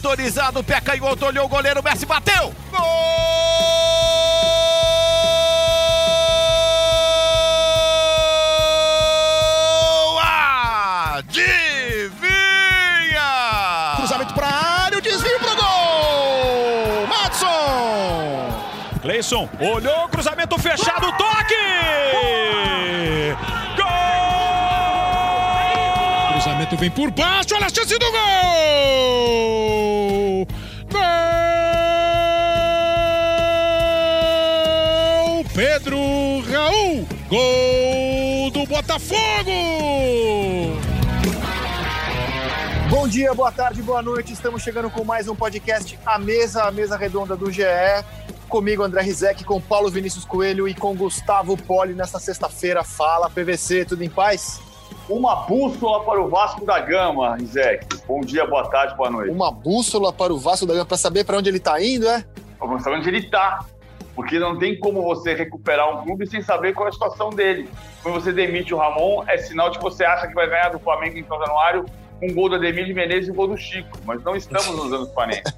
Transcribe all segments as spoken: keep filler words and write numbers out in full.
autorizado, pé canhoto, olhou o goleiro, Messi bateu! Gol! Adivinha! Cruzamento para a área, o desvio pro gol! Madson! Cleison olhou, cruzamento fechado, toque! Gol! Cruzamento vem por baixo, olha a chance do gol! Gol! Pedro Raul! Gol do Botafogo! Bom dia, boa tarde, boa noite. Estamos chegando com mais um podcast A Mesa, a mesa redonda do G E. Comigo, André Rizek, com Paulo Vinícius Coelho e com Gustavo Poli nesta sexta-feira. Fala, P V C, tudo em paz? Uma bússola para o Vasco da Gama, Rizek. Bom dia, boa tarde, boa noite. Uma bússola para o Vasco da Gama, para saber para onde ele está indo, é? Vamos saber onde ele está. Porque não tem como você recuperar um clube sem saber qual é a situação dele. Quando você demite o Ramon, é sinal de que você acha que vai ganhar do Flamengo em São Januário com um gol do Ademir de Menezes e um gol do Chico. Mas não estamos nos anos quarenta.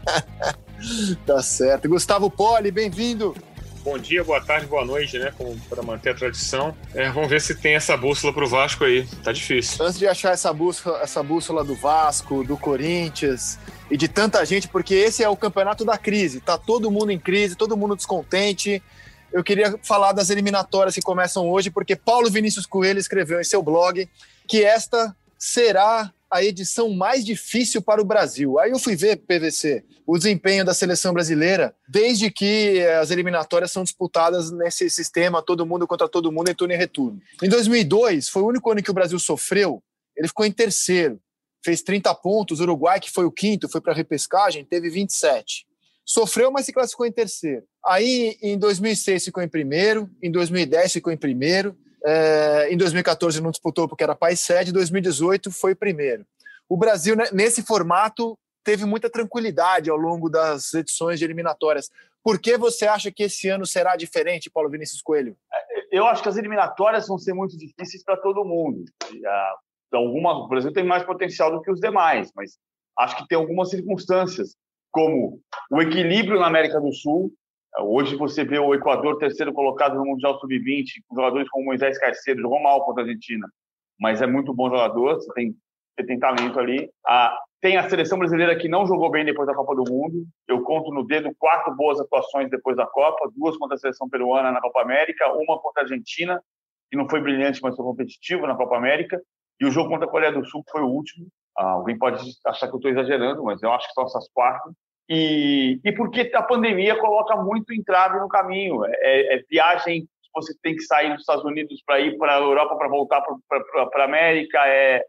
Tá certo. Gustavo Poli, bem-vindo. Bom dia, boa tarde, boa noite, né? Para manter a tradição. É, vamos ver se tem essa bússola pro Vasco aí. Tá difícil. Antes de achar essa bússola, essa bússola do Vasco, do Corinthians e de tanta gente, porque esse é o campeonato da crise. Tá todo mundo em crise, todo mundo descontente. Eu queria falar das eliminatórias que começam hoje, porque Paulo Vinícius Coelho escreveu em seu blog que esta será a edição mais difícil para o Brasil. Aí eu fui ver, P V C, o desempenho da seleção brasileira, desde que as eliminatórias são disputadas nesse sistema, todo mundo contra todo mundo, em turno e retorno. Em dois mil e dois, foi o único ano que o Brasil sofreu, ele ficou em terceiro, fez trinta pontos, o Uruguai, que foi o quinto, foi para a repescagem, teve vinte e sete. Sofreu, mas se classificou em terceiro. Aí, em dois mil e seis, ficou em primeiro, em dois mil e dez, ficou em primeiro, É, em dois mil e catorze não disputou porque era país sede, em dois mil e dezoito foi primeiro. O Brasil, né, nesse formato, teve muita tranquilidade ao longo das edições de eliminatórias. Por que você acha que esse ano será diferente, Paulo Vinícius Coelho? Eu acho que as eliminatórias vão ser muito difíceis para todo mundo. Alguma, o Brasil tem mais potencial do que os demais, mas acho que tem algumas circunstâncias, como o equilíbrio na América do Sul. Hoje você vê o Equador terceiro colocado no Mundial sub vinte, com jogadores como Moisés Caicedo, jogou mal contra a Argentina, mas é muito bom jogador, você tem, você tem talento ali. Ah, tem a seleção brasileira que não jogou bem depois da Copa do Mundo, eu conto no dedo quatro boas atuações depois da Copa, duas contra a seleção peruana na Copa América, uma contra a Argentina, que não foi brilhante, mas foi competitivo na Copa América, e o jogo contra a Coreia do Sul, que foi o último. Ah, alguém pode achar que eu estou exagerando, mas eu acho que são essas quatro. E, e porque a pandemia coloca muito entrave no caminho. É, é viagem, você tem que sair dos Estados Unidos para ir para a Europa, para voltar para a América, é,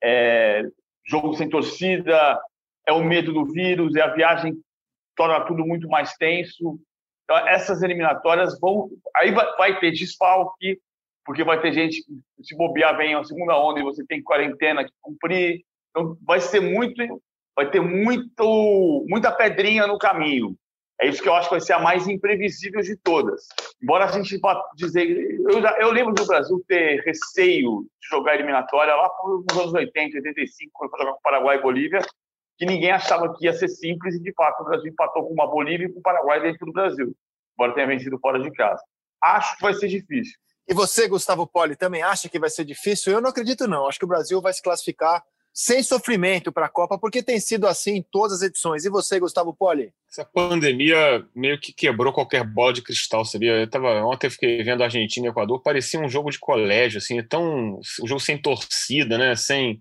é jogo sem torcida, é o medo do vírus, é a viagem torna tudo muito mais tenso. Então, essas eliminatórias vão... Aí vai, vai ter desfalque, porque vai ter gente que, se bobear, vem a segunda onda e você tem quarentena que cumprir. Então, vai ser muito... Vai ter muito, muita pedrinha no caminho. É isso que eu acho que vai ser a mais imprevisível de todas. Embora a gente vá dizer... Eu, já, eu lembro do Brasil ter receio de jogar eliminatória lá nos anos oitenta, oitenta e cinco, quando foi jogar com Paraguai e Bolívia, que ninguém achava que ia ser simples e, de fato, o Brasil empatou com uma Bolívia e com o Paraguai dentro do Brasil, embora tenha vencido fora de casa. Acho que vai ser difícil. E você, Gustavo Poli, também acha que vai ser difícil? Eu não acredito, não. Acho que o Brasil vai se classificar sem sofrimento para a Copa, porque tem sido assim em todas as edições. E você, Gustavo Poli? Essa pandemia meio que quebrou qualquer bola de cristal, sabia? Eu tava, ontem eu fiquei vendo a Argentina e Equador, parecia um jogo de colégio, assim, tão, um jogo sem torcida, né? Sem...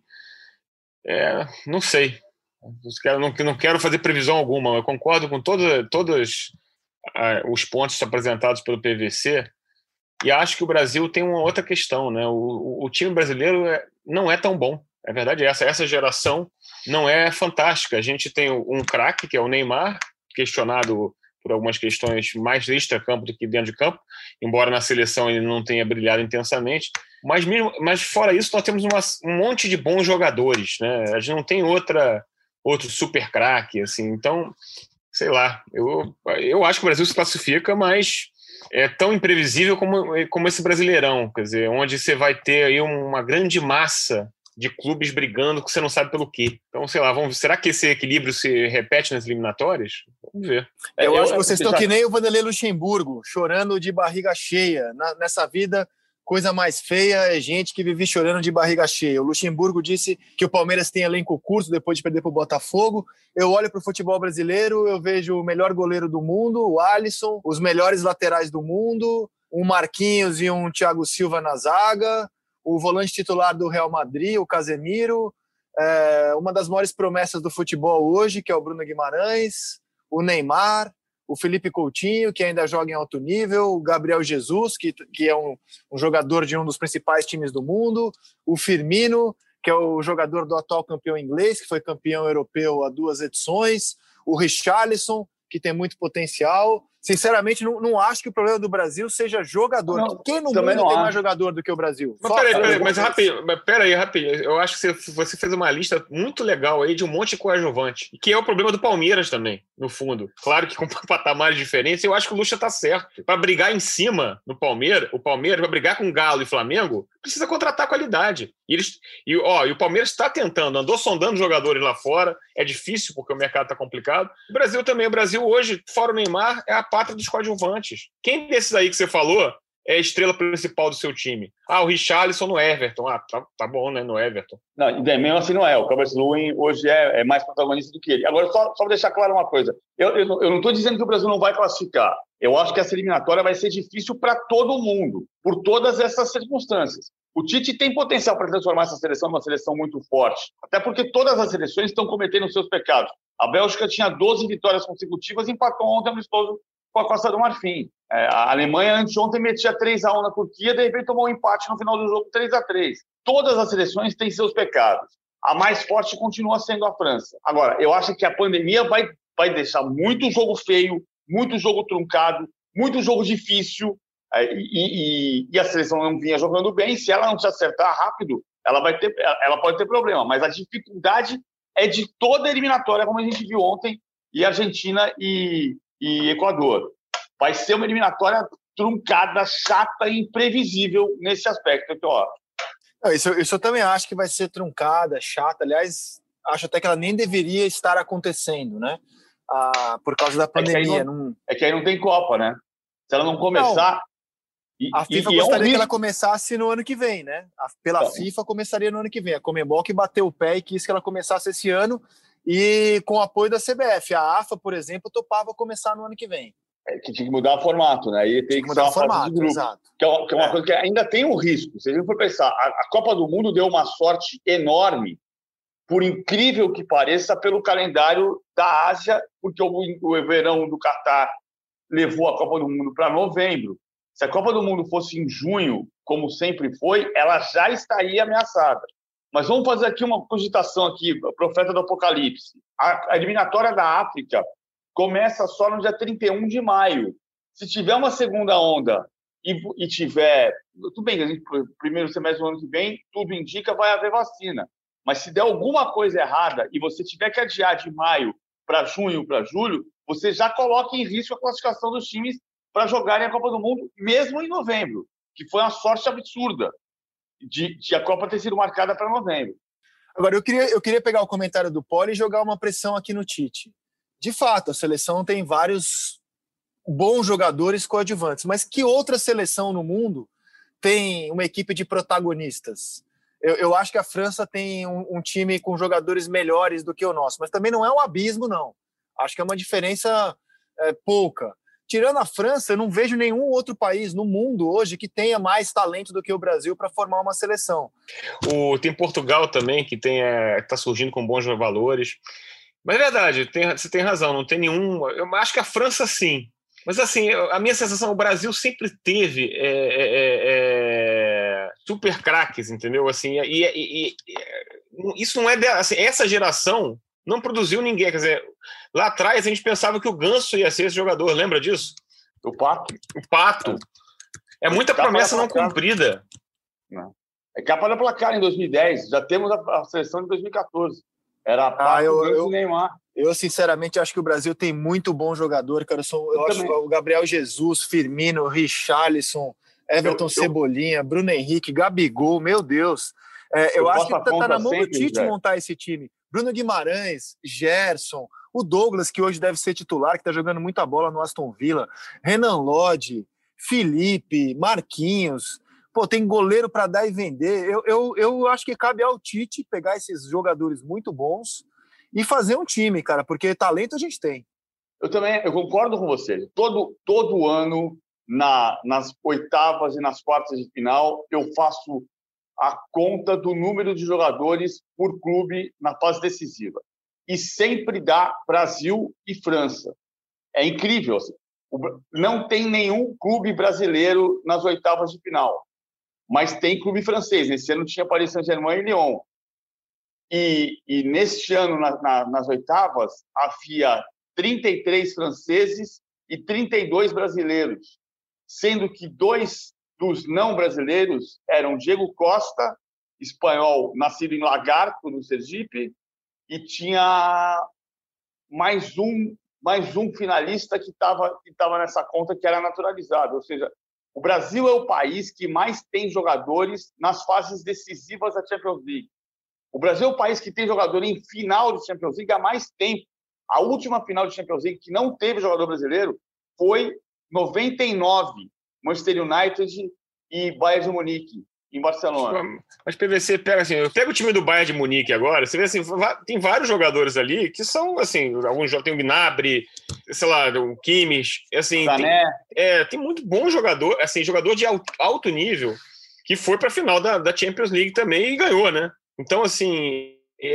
É, não sei. Não, não quero fazer previsão alguma, eu concordo com toda, todos uh, os pontos apresentados pelo P V C, e acho que o Brasil tem uma outra questão, né? O, o, o time brasileiro é, não é tão bom. É verdade, essa, essa geração não é fantástica. A gente tem um craque, que é o Neymar, questionado por algumas questões mais extra-campo do que dentro de campo, embora na seleção ele não tenha brilhado intensamente. Mas, mesmo, mas fora isso, nós temos uma, um monte de bons jogadores, né? A gente não tem outra, outro super craque, assim. Então, sei lá, eu, eu acho que o Brasil se classifica, mas é tão imprevisível como, como esse Brasileirão, quer dizer, onde você vai ter aí uma grande massa de clubes brigando que você não sabe pelo quê. Então, sei lá, vamos, será que esse equilíbrio se repete nas eliminatórias? Vamos ver. Eu, eu acho que vocês eu, estão já... que nem o Vanderlei Luxemburgo, chorando de barriga cheia. Na, nessa vida, coisa mais feia é gente que vive chorando de barriga cheia. O Luxemburgo disse que o Palmeiras tem elenco curto depois de perder para o Botafogo. Eu olho para o futebol brasileiro, eu vejo o melhor goleiro do mundo, o Alisson, os melhores laterais do mundo, um Marquinhos e um Thiago Silva na zaga, o volante titular do Real Madrid, o Casemiro, é, uma das maiores promessas do futebol hoje, que é o Bruno Guimarães, o Neymar, o Felipe Coutinho, que ainda joga em alto nível, o Gabriel Jesus, que, que é um, um jogador de um dos principais times do mundo, o Firmino, que é o jogador do atual campeão inglês, que foi campeão europeu há duas edições, o Richarlison, que tem muito potencial. Sinceramente, não, não acho que o problema do Brasil seja jogador. Não, Quem no também mundo não tem acho. mais jogador do que o Brasil? Mas peraí, peraí, mas rapidinho, mas peraí, rapidinho. Eu acho que você, você fez uma lista muito legal aí de um monte de coadjuvante, que é o problema do Palmeiras também, no fundo. Claro que com patamares diferentes, eu acho que o Lucha tá certo. Para brigar em cima no Palmeiras, o Palmeiras, para brigar com Galo e Flamengo, precisa contratar qualidade. E, eles, e, ó, e o Palmeiras está tentando, andou sondando jogadores lá fora, é difícil porque o mercado está complicado. O Brasil também, o Brasil hoje, fora o Neymar, é a pátria dos coadjuvantes. Quem desses aí que você falou é a estrela principal do seu time? Ah, o Richarlison no Everton. Ah, tá, tá bom, né, no Everton. Não, e mesmo assim não é. O Calvert-Lewin hoje é, é mais protagonista do que ele. Agora, só, só para deixar claro uma coisa. Eu, eu, eu não estou dizendo que o Brasil não vai classificar. Eu acho que essa eliminatória vai ser difícil para todo mundo, por todas essas circunstâncias. O Tite tem potencial para transformar essa seleção numa seleção muito forte, até porque todas as seleções estão cometendo os seus pecados. A Bélgica tinha doze vitórias consecutivas e empatou ontem amistoso com a Costa do Marfim. É, a Alemanha, anteontem, metia três a um na Turquia, de repente tomou um empate no final do jogo, três a três. Todas as seleções têm seus pecados. A mais forte continua sendo a França. Agora, eu acho que a pandemia vai, vai deixar muito jogo feio, muito jogo truncado, muito jogo difícil, é, e, e, e a seleção não vinha jogando bem. Se ela não se acertar rápido, ela, vai ter, ela pode ter problema. Mas a dificuldade é de toda a eliminatória, como a gente viu ontem, e Argentina e... e Equador. Vai ser uma eliminatória truncada, chata e imprevisível nesse aspecto. Então, ó. Isso, isso eu também acho que vai ser truncada, chata. Aliás, acho até que ela nem deveria estar acontecendo, né? Ah, por causa da pandemia. É que, não, não... é que aí não tem Copa, né? Se ela não começar... Não. E, a FIFA e, gostaria e é um que ela começasse no ano que vem, né? A, pela então. FIFA começaria no ano que vem. A Conmebol que bateu o pé e quis que ela começasse esse ano, e com o apoio da C B F. A AFA, por exemplo, topava começar no ano que vem. É, que tinha que mudar o formato, né? Aí tem que, que mudar o formato, de grupo, exato. Que é, que é uma é. coisa que ainda tem um risco. Se a gente for pensar, a, a Copa do Mundo deu uma sorte enorme, por incrível que pareça, pelo calendário da Ásia, porque o, o verão do Catar levou a Copa do Mundo para novembro. Se a Copa do Mundo fosse em junho, como sempre foi, ela já estaria ameaçada. Mas vamos fazer aqui uma cogitação aqui, profeta do Apocalipse. A, a eliminatória da África começa só no dia trinta e um de maio. Se tiver uma segunda onda e, e tiver... Tudo bem, a gente, primeiro semestre do ano que vem, tudo indica, vai haver vacina. Mas se der alguma coisa errada e você tiver que adiar de maio para junho, para julho, você já coloca em risco a classificação dos times para jogarem a Copa do Mundo, mesmo em novembro, que foi uma sorte absurda de, de a Copa ter sido marcada para novembro. Agora, eu queria, eu queria pegar o comentário do Poli e jogar uma pressão aqui no Tite. De fato, a seleção tem vários bons jogadores coadjuvantes, mas que outra seleção no mundo tem uma equipe de protagonistas? Eu, eu acho que a França tem um, um time com jogadores melhores do que o nosso, mas também não é um abismo, não. Acho que é uma diferença é, pouca. Tirando a França, eu não vejo nenhum outro país no mundo hoje que tenha mais talento do que o Brasil para formar uma seleção. O, tem Portugal também, que está surgindo com bons valores. Mas é verdade, tem, você tem razão, não tem nenhum... Eu acho que a França, sim. Mas, assim, a minha sensação, o Brasil sempre teve é, é, é, super craques, entendeu? Assim, e, e, e isso não é... De, assim, essa geração não produziu ninguém. Quer dizer, lá atrás a gente pensava que o Ganso ia ser esse jogador, lembra disso? O Pato. O Pato. É muita capa promessa não cumprida. Não. É capa da placar em dois mil e dez. Já temos a, a seleção de dois mil e catorze. Era a Pato, ah, eu, Ganso eu, e Neymar. Eu, sinceramente, acho que o Brasil tem muito bom jogador, cara. Eu, sou, eu, eu acho o Gabriel Jesus, Firmino, Richarlison, Everton eu, Cebolinha, eu... Bruno Henrique, Gabigol, meu Deus. É, eu, Eu acho faço que a tá, tá na conta mão do sempre, Tite Zé. montar esse time. Bruno Guimarães, Gerson, o Douglas, que hoje deve ser titular, que tá jogando muita bola no Aston Villa, Renan Lodge, Felipe, Marquinhos. Pô, tem goleiro para dar e vender. Eu, eu, eu acho que cabe ao Tite pegar esses jogadores muito bons e fazer um time, cara, porque talento a gente tem. Eu também eu concordo com você. Todo, todo ano, na, nas oitavas e nas quartas de final, eu faço a conta do número de jogadores por clube na fase decisiva. E sempre dá Brasil e França. É incrível. Assim. Não tem nenhum clube brasileiro nas oitavas de final, mas tem clube francês. Esse ano tinha Paris Saint-Germain e Lyon. E, e neste ano, na, na, nas oitavas, havia trinta e três franceses e trinta e dois brasileiros, sendo que dois dos não brasileiros eram Diego Costa, espanhol, nascido em Lagarto, no Sergipe, e tinha mais um, mais um finalista que estava que estava nessa conta, que era naturalizado. Ou seja, o Brasil é o país que mais tem jogadores nas fases decisivas da Champions League. O Brasil é o país que tem jogador em final de Champions League há mais tempo. A última final de Champions League que não teve jogador brasileiro foi noventa e nove, Manchester United e Bayern de Munique, em Barcelona. Mas P V C, pega assim, eu pego o time do Bayern de Munique agora, você vê assim, tem vários jogadores ali que são, assim, alguns já tem o Gnabry, sei lá, o Kimmich, assim, tem, é, tem muito bom jogador, assim, jogador de alto nível que foi para a final da, da Champions League também e ganhou, né? Então, assim,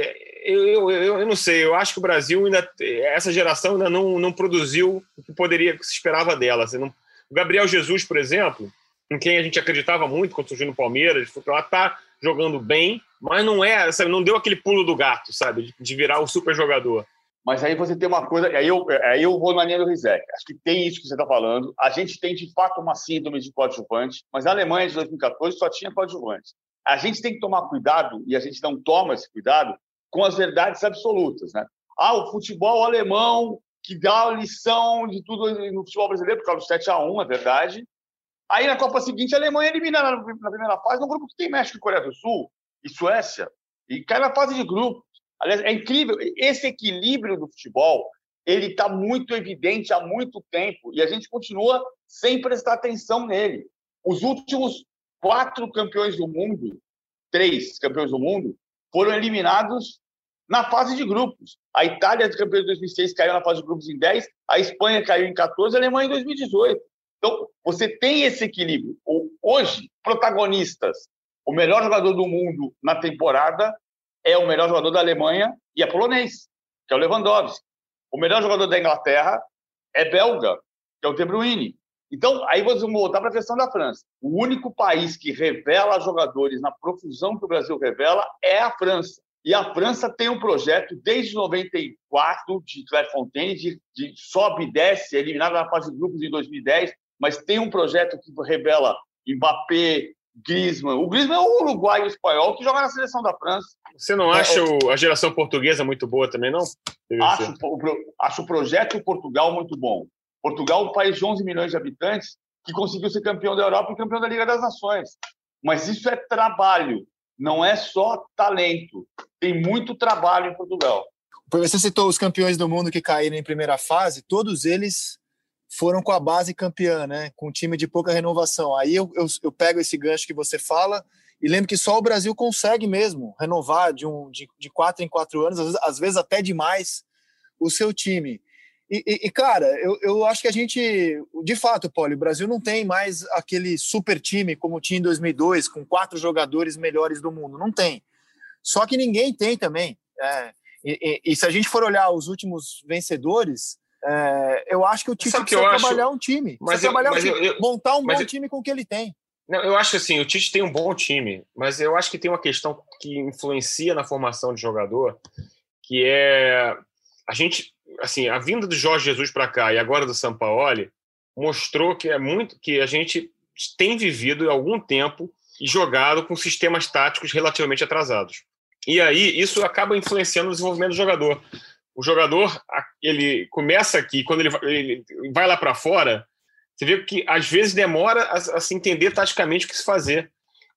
eu, eu, eu, eu não sei, eu acho que o Brasil ainda, essa geração ainda não, não produziu o que poderia, que se esperava dela. Assim, não, o Gabriel Jesus, por exemplo, em quem a gente acreditava muito quando surgiu no Palmeiras, está jogando bem, mas não é, sabe, não deu aquele pulo do gato, sabe, de, de virar o super jogador. Mas aí você tem uma coisa, aí eu, aí eu vou na linha do Rizek. Acho que tem isso que você está falando. A gente tem, de fato, uma síndrome de coadjuvante, mas na Alemanha de dois mil e catorze só tinha coadjuvante. A gente tem que tomar cuidado, e a gente não toma esse cuidado, com as verdades absolutas, né? Ah, o futebol alemão que dá a lição de tudo no futebol brasileiro, por causa do sete a um, é verdade. Aí, na Copa seguinte, a Alemanha elimina na, na primeira fase, num grupo que tem México e Coreia do Sul, e Suécia, e cai na fase de grupo. Aliás, é incrível. Esse equilíbrio do futebol, ele está muito evidente há muito tempo, e a gente continua sem prestar atenção nele. Os últimos quatro campeões do mundo, três campeões do mundo, foram eliminados na fase de grupos. A Itália, campeã de dois mil e seis, caiu na fase de grupos em dez, a Espanha caiu em catorze, a Alemanha em dois mil e dezoito. Então, você tem esse equilíbrio. Hoje, protagonistas, o melhor jogador do mundo na temporada é o melhor jogador da Alemanha e é polonês, que é o Lewandowski. O melhor jogador da Inglaterra é belga, que é o De Bruyne. Então, aí vamos voltar para a questão da França. O único país que revela jogadores na profusão que o Brasil revela é a França. E a França tem um projeto desde noventa e quatro, de Clairefontaine, de, de sobe e desce, eliminado na fase de grupos em dois mil e dez, mas tem um projeto que revela Mbappé, Griezmann. O Griezmann é o uruguaio espanhol que joga na seleção da França. Você não acha é, a geração portuguesa muito boa também, não? Acho, acho o projeto de Portugal muito bom. Portugal é um país de onze milhões de habitantes que conseguiu ser campeão da Europa e campeão da Liga das Nações. Mas isso é trabalho, não é só talento. Tem muito trabalho em Portugal. Você citou os campeões do mundo que caíram em primeira fase, todos eles foram com a base campeã, né? Com um time de pouca renovação. Aí eu, eu, eu pego esse gancho que você fala e lembro que só o Brasil consegue mesmo renovar de, um, de, de quatro em quatro anos, às vezes, às vezes até demais, o seu time. E, e, e, cara, eu, eu acho que a gente, de fato, Poli, o Brasil não tem mais aquele super time como tinha em dois mil e dois, com quatro jogadores melhores do mundo. Não tem. Só que ninguém tem também. É, e, e, e se a gente for olhar os últimos vencedores, é, eu acho que o Tite precisa trabalhar acho... um time. Precisa eu, trabalhar um time, eu, eu, montar um bom eu... time com o que ele tem. Não, eu acho assim, o Tite tem um bom time, mas eu acho que tem uma questão que influencia na formação de jogador, que é a gente, assim, a vinda do Jorge Jesus para cá e agora do Sampaoli mostrou que é muito que a gente tem vivido há algum tempo e jogado com sistemas táticos relativamente atrasados. E aí isso acaba influenciando o desenvolvimento do jogador. O jogador, ele começa aqui, quando ele vai, ele vai lá para fora, você vê que às vezes demora a, a se entender taticamente o que se fazer.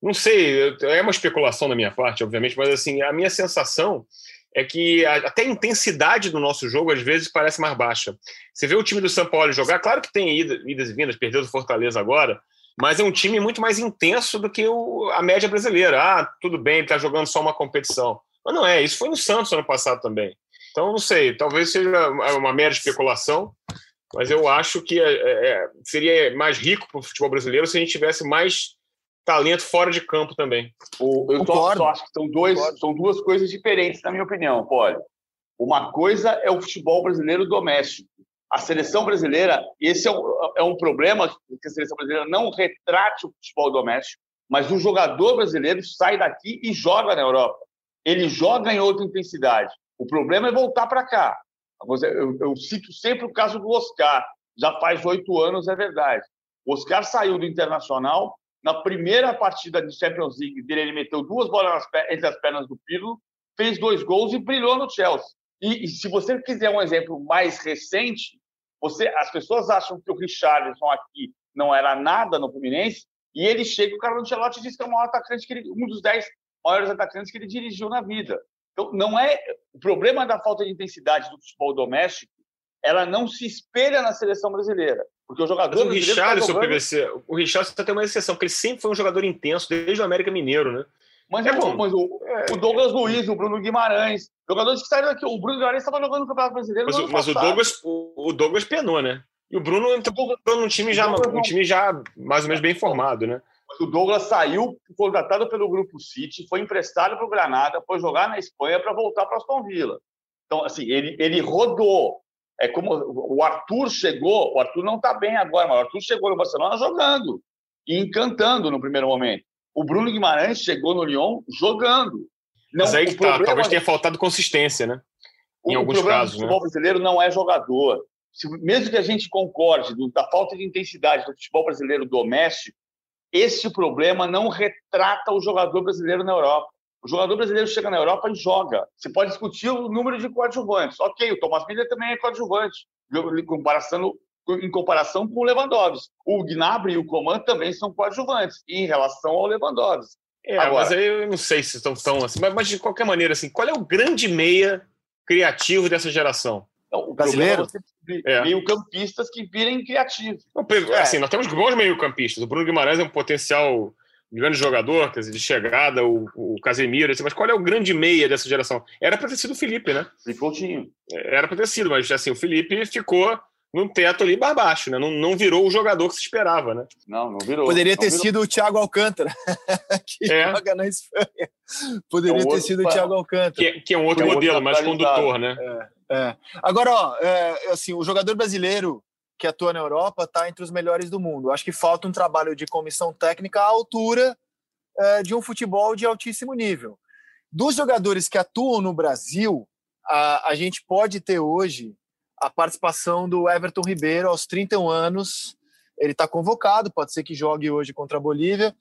não sei, é uma especulação da minha parte, obviamente, mas assim, a minha sensação é que até a intensidade do nosso jogo, às vezes, parece mais baixa. Você vê o time do São Paulo jogar, claro que tem idas e vindas, perdeu do Fortaleza agora, mas é um time muito mais intenso do que o, a média brasileira. Ah, tudo bem, ele está jogando só uma competição. Mas não é, isso foi no Santos ano passado também. Então, não sei, talvez seja uma mera especulação, mas eu acho que é, é, seria mais rico para o futebol brasileiro se a gente tivesse mais talento fora de campo também. O, eu só, só acho que são, dois, são duas coisas diferentes, na minha opinião, Poli. Uma coisa é o futebol brasileiro doméstico. A seleção brasileira, esse é um, é um problema que a seleção brasileira não retrate o futebol doméstico, mas o jogador brasileiro sai daqui e joga na Europa. Ele joga em outra intensidade. O problema é voltar para cá. Eu, eu cito sempre o caso do Oscar. Já faz oito anos, é verdade. O Oscar saiu do Internacional. Na primeira partida de Champions League dele, ele meteu duas bolas entre as pernas do Pirlo, fez dois gols e brilhou no Chelsea. E, e se você quiser um exemplo mais recente, você, as pessoas acham que o Richarlison aqui não era nada no Fluminense, e ele chega, o Carlo Ancelotti diz que é o maior atacante que ele, um dos dez maiores atacantes que ele dirigiu na vida. Então, não é o problema da falta de intensidade do futebol doméstico, ela não se espelha na seleção brasileira. Porque o jogador mas o Richarlison, tá P V C, o Richarlison tem uma exceção, porque ele sempre foi um jogador intenso, desde o América Mineiro, né? Mas, é é bom, mas o, é, o Douglas Luiz, o Bruno Guimarães, jogadores que saíram daqui. O Bruno Guimarães estava jogando no Campeonato Brasileiro. Mas, o, mas o, Douglas, o, o Douglas penou, né? E o Bruno entrou num time já, um time já mais ou menos bem formado, né? Mas o Douglas saiu, contratado pelo Grupo City, foi emprestado para o Granada, foi jogar na Espanha para voltar para o Aston Villa. Então, assim, ele, ele rodou. É como o Arthur chegou, o Arthur não está bem agora, mas o Arthur chegou no Barcelona jogando e encantando no primeiro momento. O Bruno Guimarães chegou no Lyon jogando. Não, mas aí que tá, talvez tenha faltado consistência, né? Em o alguns problema casos, do futebol né? brasileiro não é jogador. Se, mesmo que a gente concorde do, da falta de intensidade do futebol brasileiro doméstico, esse problema não retrata o jogador brasileiro na Europa. O jogador brasileiro chega na Europa e joga. Você pode discutir o número de coadjuvantes. Ok, o Thomas Müller também é coadjuvante, em comparação, em comparação com o Lewandowski. O Gnabry e o Coman também são coadjuvantes em relação ao Lewandowski. É, agora, mas aí eu não sei se estão tão assim. Mas, mas, de qualquer maneira, assim, qual é o grande meia criativo dessa geração? Não, o brasileiro? É meio-campistas que virem criativos. É. Assim, nós temos bons meio-campistas. O Bruno Guimarães é um potencial grande jogador, quer dizer, de chegada, o, o Casemiro, assim, mas qual é o grande meia dessa geração? Era para ter sido o Felipe, né? Felipe Coutinho. Era para ter sido, mas assim, o Felipe ficou num teto ali para baixo, né? Não, não virou o jogador que se esperava, né? Não, não virou. Poderia não ter virou. sido o Thiago Alcântara, que é. joga na Espanha. Poderia é um ter sido o Thiago Alcântara. Que, que é um outro que é modelo, outro mais condutor, né? É, é. Agora, ó, é, assim, o jogador brasileiro que atua na Europa está entre os melhores do mundo. Acho que falta um trabalho de comissão técnica à altura é, de um futebol de altíssimo nível. Dos jogadores que atuam no Brasil, a, a gente pode ter hoje a participação do Everton Ribeiro aos trinta e um anos. Ele está convocado, pode ser que jogue hoje contra a Bolívia.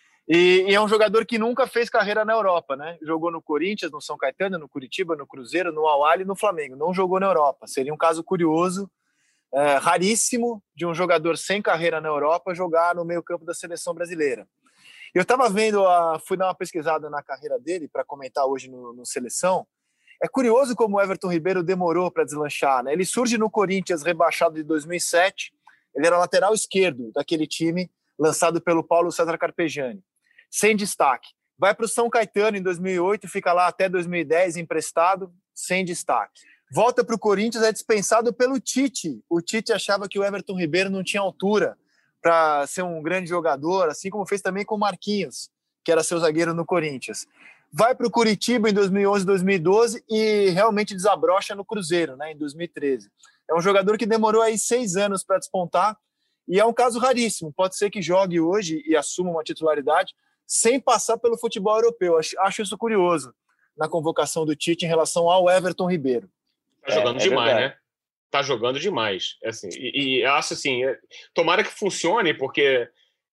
E, e é um jogador que nunca fez carreira na Europa, né? Jogou no Corinthians, no São Caetano, no Curitiba, no Cruzeiro, no Al-Ahly e no Flamengo. Não jogou na Europa. Seria um caso curioso, é, raríssimo, de um jogador sem carreira na Europa jogar no meio-campo da seleção brasileira. Eu estava vendo, a, fui dar uma pesquisada na carreira dele para comentar hoje no, no Seleção. É curioso como o Everton Ribeiro demorou para deslanchar, né? Ele surge no Corinthians rebaixado de dois mil e sete. Ele era lateral esquerdo daquele time lançado pelo Paulo César Carpegiani. Sem destaque. Vai para o São Caetano em dois mil e oito, fica lá até dois mil e dez emprestado, sem destaque. Volta para o Corinthians, é dispensado pelo Tite. O Tite achava que o Everton Ribeiro não tinha altura para ser um grande jogador, assim como fez também com o Marquinhos, que era seu zagueiro no Corinthians. Vai para o Curitiba em dois mil e onze, dois mil e doze e realmente desabrocha no Cruzeiro, né, em dois mil e treze. É um jogador que demorou aí seis anos para despontar e é um caso raríssimo. Pode ser que jogue hoje e assuma uma titularidade sem passar pelo futebol europeu. Acho, acho isso curioso na convocação do Tite em relação ao Everton Ribeiro. Tá jogando é, é demais, verdade. né? Tá jogando demais. Assim, e, e acho assim, é, tomara que funcione, porque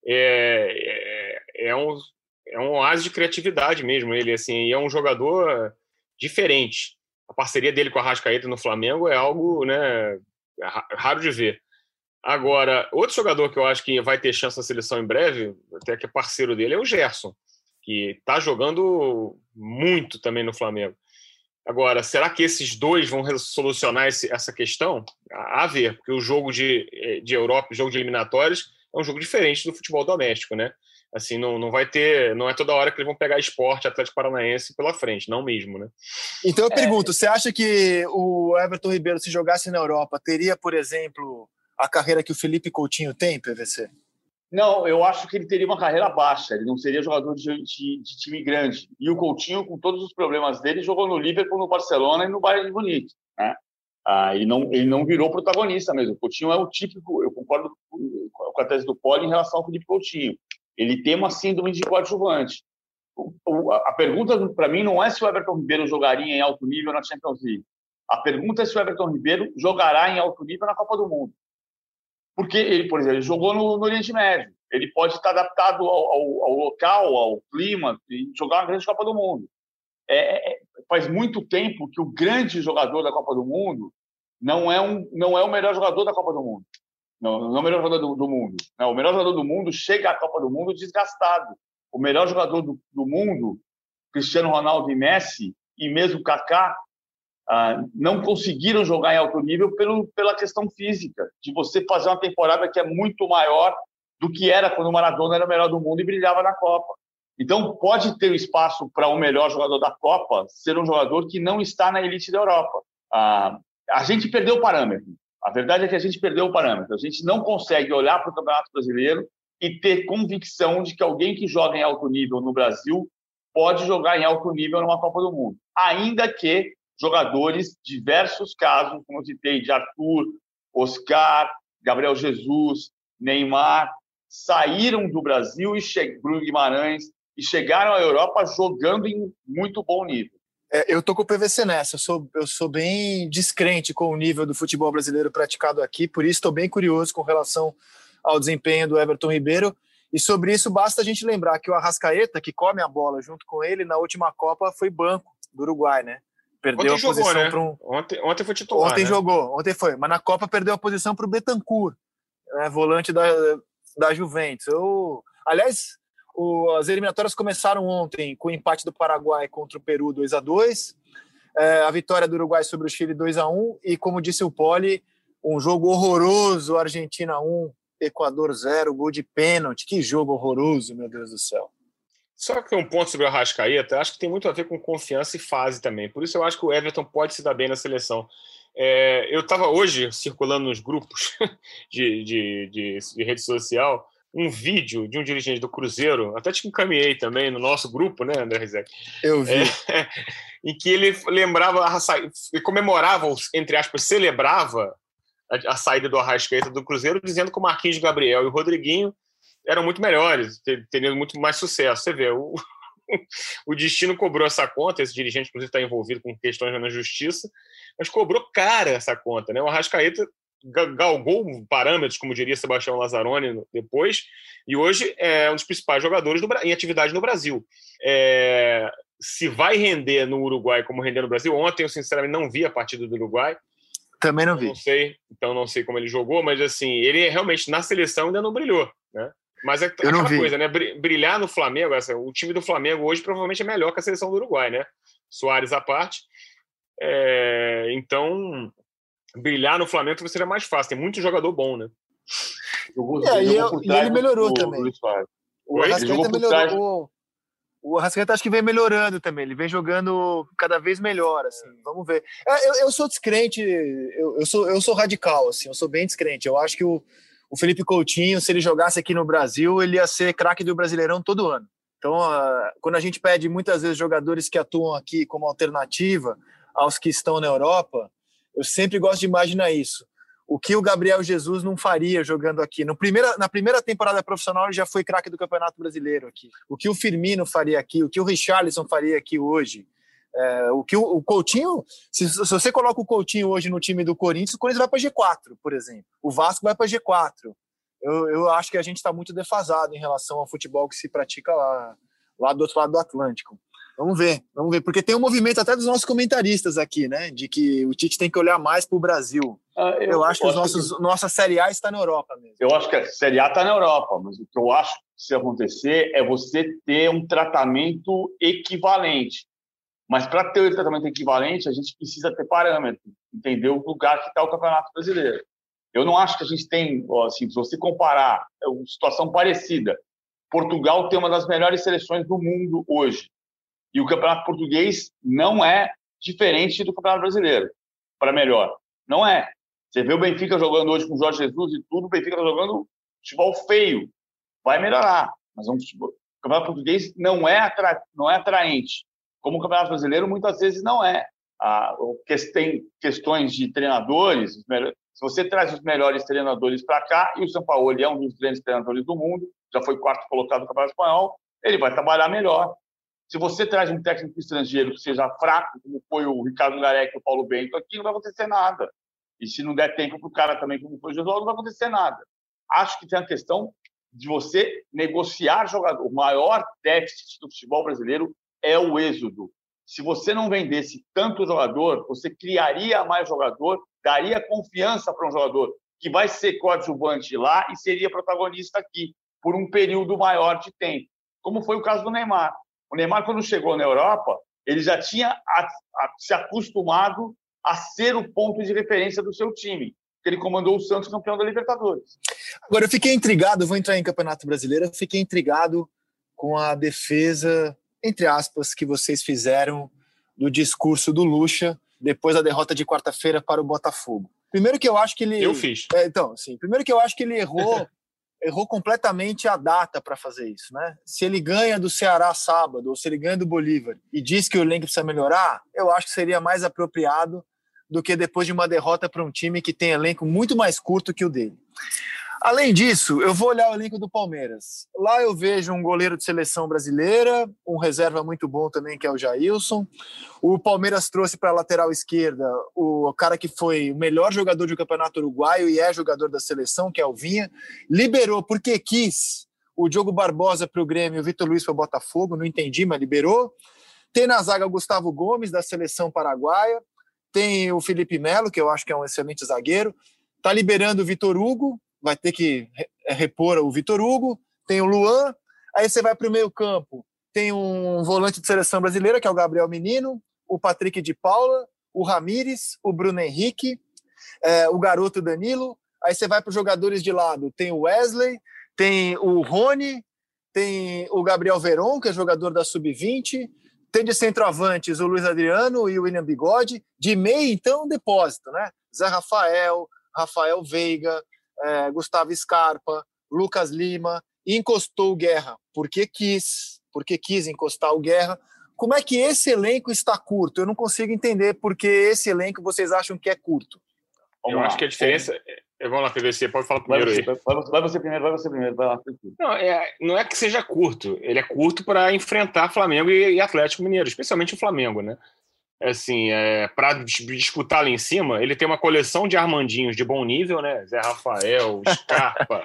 é, é, é, um, é um oásis de criatividade mesmo. Ele assim, é um jogador diferente. A parceria dele com a Arrascaeta no Flamengo é algo, né, raro de ver. Agora, outro jogador que eu acho que vai ter chance na seleção em breve, até que é parceiro dele, é o Gerson, que está jogando muito também no Flamengo. Agora, será que esses dois vão solucionar esse, essa questão? A, a ver, porque o jogo de, de Europa, o jogo de eliminatórias, é um jogo diferente do futebol doméstico, né? Assim, não, não vai ter, não é toda hora que eles vão pegar Sport, Atlético Paranaense pela frente, não mesmo, né? Então eu pergunto, é... você acha que o Everton Ribeiro, se jogasse na Europa, teria, por exemplo, a carreira que o Felipe Coutinho tem, P V C? Não, eu acho que ele teria uma carreira baixa, ele não seria jogador de, de, de time grande. E o Coutinho, com todos os problemas dele, jogou no Liverpool, no Barcelona e no Bayern de Munique, né? Ah, ele, não, ele não virou protagonista mesmo. O Coutinho é o típico, eu concordo com a tese do Poli em relação ao Felipe Coutinho. Ele tem uma síndrome de coadjuvante. A pergunta para mim não é se o Everton Ribeiro jogaria em alto nível na Champions League. A pergunta é se o Everton Ribeiro jogará em alto nível na Copa do Mundo. Porque ele, por exemplo, ele jogou no, no Oriente Médio. Ele pode estar adaptado ao, ao, ao local, ao clima, e jogar uma grande Copa do Mundo. É, é, faz muito tempo que o grande jogador da Copa do Mundo não é, um, não é o melhor jogador da Copa do Mundo. Não, não é o melhor jogador do, do mundo. Não, o melhor jogador do mundo chega à Copa do Mundo desgastado. O melhor jogador do, do mundo, Cristiano Ronaldo e Messi, e mesmo Kaká, ah, não conseguiram jogar em alto nível pelo, pela questão física, de você fazer uma temporada que é muito maior do que era quando o Maradona era o melhor do mundo e brilhava na Copa. Então, pode ter espaço para o melhor jogador da Copa ser um jogador que não está na elite da Europa. Ah, a gente perdeu o parâmetro. A verdade é que a gente perdeu o parâmetro. A gente não consegue olhar para o Campeonato Brasileiro e ter convicção de que alguém que joga em alto nível no Brasil pode jogar em alto nível numa Copa do Mundo. Ainda que jogadores, diversos casos, como eu citei, de Arthur, Oscar, Gabriel Jesus, Neymar, saíram do Brasil, e che... Bruno Guimarães, e chegaram à Europa jogando em muito bom nível. É, eu tô com o P V C nessa, eu sou, eu sou bem descrente com o nível do futebol brasileiro praticado aqui, por isso estou bem curioso com relação ao desempenho do Everton Ribeiro, e sobre isso basta a gente lembrar que o Arrascaeta, que come a bola junto com ele, na última Copa foi banco do Uruguai, né? Perdeu ontem a posição jogou, né? para um... Ontem, ontem foi titular, Ontem né? jogou, ontem foi, mas na Copa perdeu a posição para o Bentancur, né? Volante da, da Juventus. Eu, aliás... O, as eliminatórias começaram ontem com o empate do Paraguai contra o Peru dois a dois, é, a vitória do Uruguai sobre o Chile dois a um e, como disse o Poli, um jogo horroroso, Argentina um, Equador zero, gol de pênalti. Que jogo horroroso, meu Deus do céu. Só que um ponto sobre o Arrascaeta, acho que tem muito a ver com confiança e fase também. Por isso eu acho que o Everton pode se dar bem na seleção. É, eu estava hoje circulando nos grupos de, de, de, de rede social um vídeo de um dirigente do Cruzeiro, até te encaminhei também no nosso grupo, né, André Rizek? Eu vi. É, em que ele lembrava, e comemorava, entre aspas, celebrava a, a saída do Arrascaeta do Cruzeiro, dizendo que o Marquinhos Gabriel e o Rodriguinho eram muito melhores, teriam muito mais sucesso. Você vê, o, o destino cobrou essa conta, esse dirigente, inclusive, está envolvido com questões na justiça, mas cobrou cara essa conta, né? O Arrascaeta galgou parâmetros, como diria Sebastião Lazzaroni depois, e hoje é um dos principais jogadores do, em atividade no Brasil. É, se vai render no Uruguai como render no Brasil, ontem eu sinceramente não vi a partida do Uruguai. Também não vi. Não sei, então não sei como ele jogou, mas assim, ele realmente na seleção ainda não brilhou, né? Mas é aquela coisa, né? Brilhar no Flamengo, assim, o time do Flamengo hoje provavelmente é melhor que a seleção do Uruguai, né? Soares à parte. É, então... brilhar no Flamengo seria mais fácil, tem muito jogador bom, né? Jogou, é, e, eu, e ele melhorou do, também. Do o Arrascaeta melhorou. O Arrascaeta acho que vem melhorando também, ele vem jogando cada vez melhor, assim, vamos ver. É, eu, eu sou descrente, eu, eu, sou, eu sou radical, assim, eu sou bem descrente. Eu acho que o, o Felipe Coutinho, se ele jogasse aqui no Brasil, ele ia ser craque do Brasileirão todo ano. Então, uh, quando a gente pede muitas vezes jogadores que atuam aqui como alternativa aos que estão na Europa, eu sempre gosto de imaginar isso. O que o Gabriel Jesus não faria jogando aqui. No primeira, na primeira temporada profissional, ele já foi craque do Campeonato Brasileiro aqui. O que o Firmino faria aqui, o que o Richarlison faria aqui hoje. É, o que o, o Coutinho... Se, se você coloca o Coutinho hoje no time do Corinthians, o Corinthians vai para G quatro, por exemplo. O Vasco vai para G quatro. Eu, eu acho que a gente está muito defasado em relação ao futebol que se pratica lá, lá do outro lado do Atlântico. Vamos ver, vamos ver, porque tem um movimento até dos nossos comentaristas aqui, né, de que o Tite tem que olhar mais para o Brasil. Ah, eu, eu acho que, os nossos, que nossa Série A está na Europa mesmo. Eu acho que a Série A está na Europa, mas o que eu acho que se acontecer é você ter um tratamento equivalente. Mas para ter um tratamento equivalente, a gente precisa ter parâmetro, entender o lugar que está o Campeonato Brasileiro. Eu não acho que a gente tem, assim, se você comparar, é uma situação parecida. Portugal tem uma das melhores seleções do mundo hoje. E o Campeonato Português não é diferente do Campeonato Brasileiro, para melhor. Não é. Você vê o Benfica jogando hoje com o Jorge Jesus e tudo, o Benfica está jogando futebol feio. Vai melhorar. Mas um futebol... o Campeonato Português não é, atra... não é atraente. Como o Campeonato Brasileiro, muitas vezes não é. Ah, tem questões de treinadores. Se você traz os melhores treinadores para cá, e o Sampaoli é um dos grandes treinadores do mundo, já foi quarto colocado no Campeonato Espanhol, ele vai trabalhar melhor. Se você traz um técnico estrangeiro que seja fraco, como foi o Ricardo Gareca e o Paulo Bento aqui, não vai acontecer nada. E se não der tempo para o cara também, como foi o Jesus, não vai acontecer nada. Acho que tem a questão de você negociar jogador. O maior déficit do futebol brasileiro é o êxodo. Se você não vendesse tanto jogador, você criaria mais jogador, daria confiança para um jogador que vai ser coadjuvante lá e seria protagonista aqui por um período maior de tempo, como foi o caso do Neymar. O Neymar, quando chegou na Europa, ele já tinha a, a, se acostumado a ser o ponto de referência do seu time, porque ele comandou o Santos campeão da Libertadores. Agora, eu fiquei intrigado, vou entrar em Campeonato Brasileiro, eu fiquei intrigado com a defesa, entre aspas, que vocês fizeram do discurso do Lucha depois da derrota de quarta-feira para o Botafogo. Primeiro que eu acho que ele... Eu fiz. É, então, sim. Primeiro que eu acho que ele errou... errou completamente a data para fazer isso, né? Se ele ganha do Ceará sábado, ou se ele ganha do Bolívar e diz que o elenco precisa melhorar, eu acho que seria mais apropriado do que depois de uma derrota para um time que tem elenco muito mais curto que o dele. Além disso, eu vou olhar o elenco do Palmeiras. Lá eu vejo um goleiro de seleção brasileira, um reserva muito bom também, que é o Jailson. O Palmeiras trouxe para a lateral esquerda o cara que foi o melhor jogador do Campeonato Uruguaio e é jogador da seleção, que é o Vinha. Liberou, porque quis, o Diogo Barbosa para o Grêmio e o Vitor Luiz para o Botafogo, não entendi, mas liberou. Tem na zaga o Gustavo Gomes, da seleção paraguaia. Tem o Felipe Melo, que eu acho que é um excelente zagueiro. Está liberando o Vitor Hugo, vai ter que repor o Vitor Hugo, tem o Luan, aí você vai para o meio campo, tem um volante de seleção brasileira, que é o Gabriel Menino, o Patrick de Paula, o Ramires, o Bruno Henrique, é, o garoto Danilo, aí você vai para os jogadores de lado, tem o Wesley, tem o Rony, tem o Gabriel Veron, que é jogador da sub vinte, tem de centroavantes o Luiz Adriano e o William Bigode, de meio, então, depósito, né? Zé Rafael, Rafael Veiga, É, Gustavo Scarpa, Lucas Lima, e encostou o Guerra, porque quis, porque quis encostar o Guerra. Como é que esse elenco está curto? Eu não consigo entender porque esse elenco vocês acham que é curto. Vamos Eu lá. acho que a diferença... É... Vamos lá, P V C, pode falar primeiro vai você, aí. Vai, vai você primeiro, vai você primeiro, vai lá. Não é, não é que seja curto, ele é curto para enfrentar Flamengo e, e Atlético Mineiro, especialmente o Flamengo, né? Assim, é, para disputar lá em cima, ele tem uma coleção de Armandinhos de bom nível, né? Zé Rafael, Scarpa,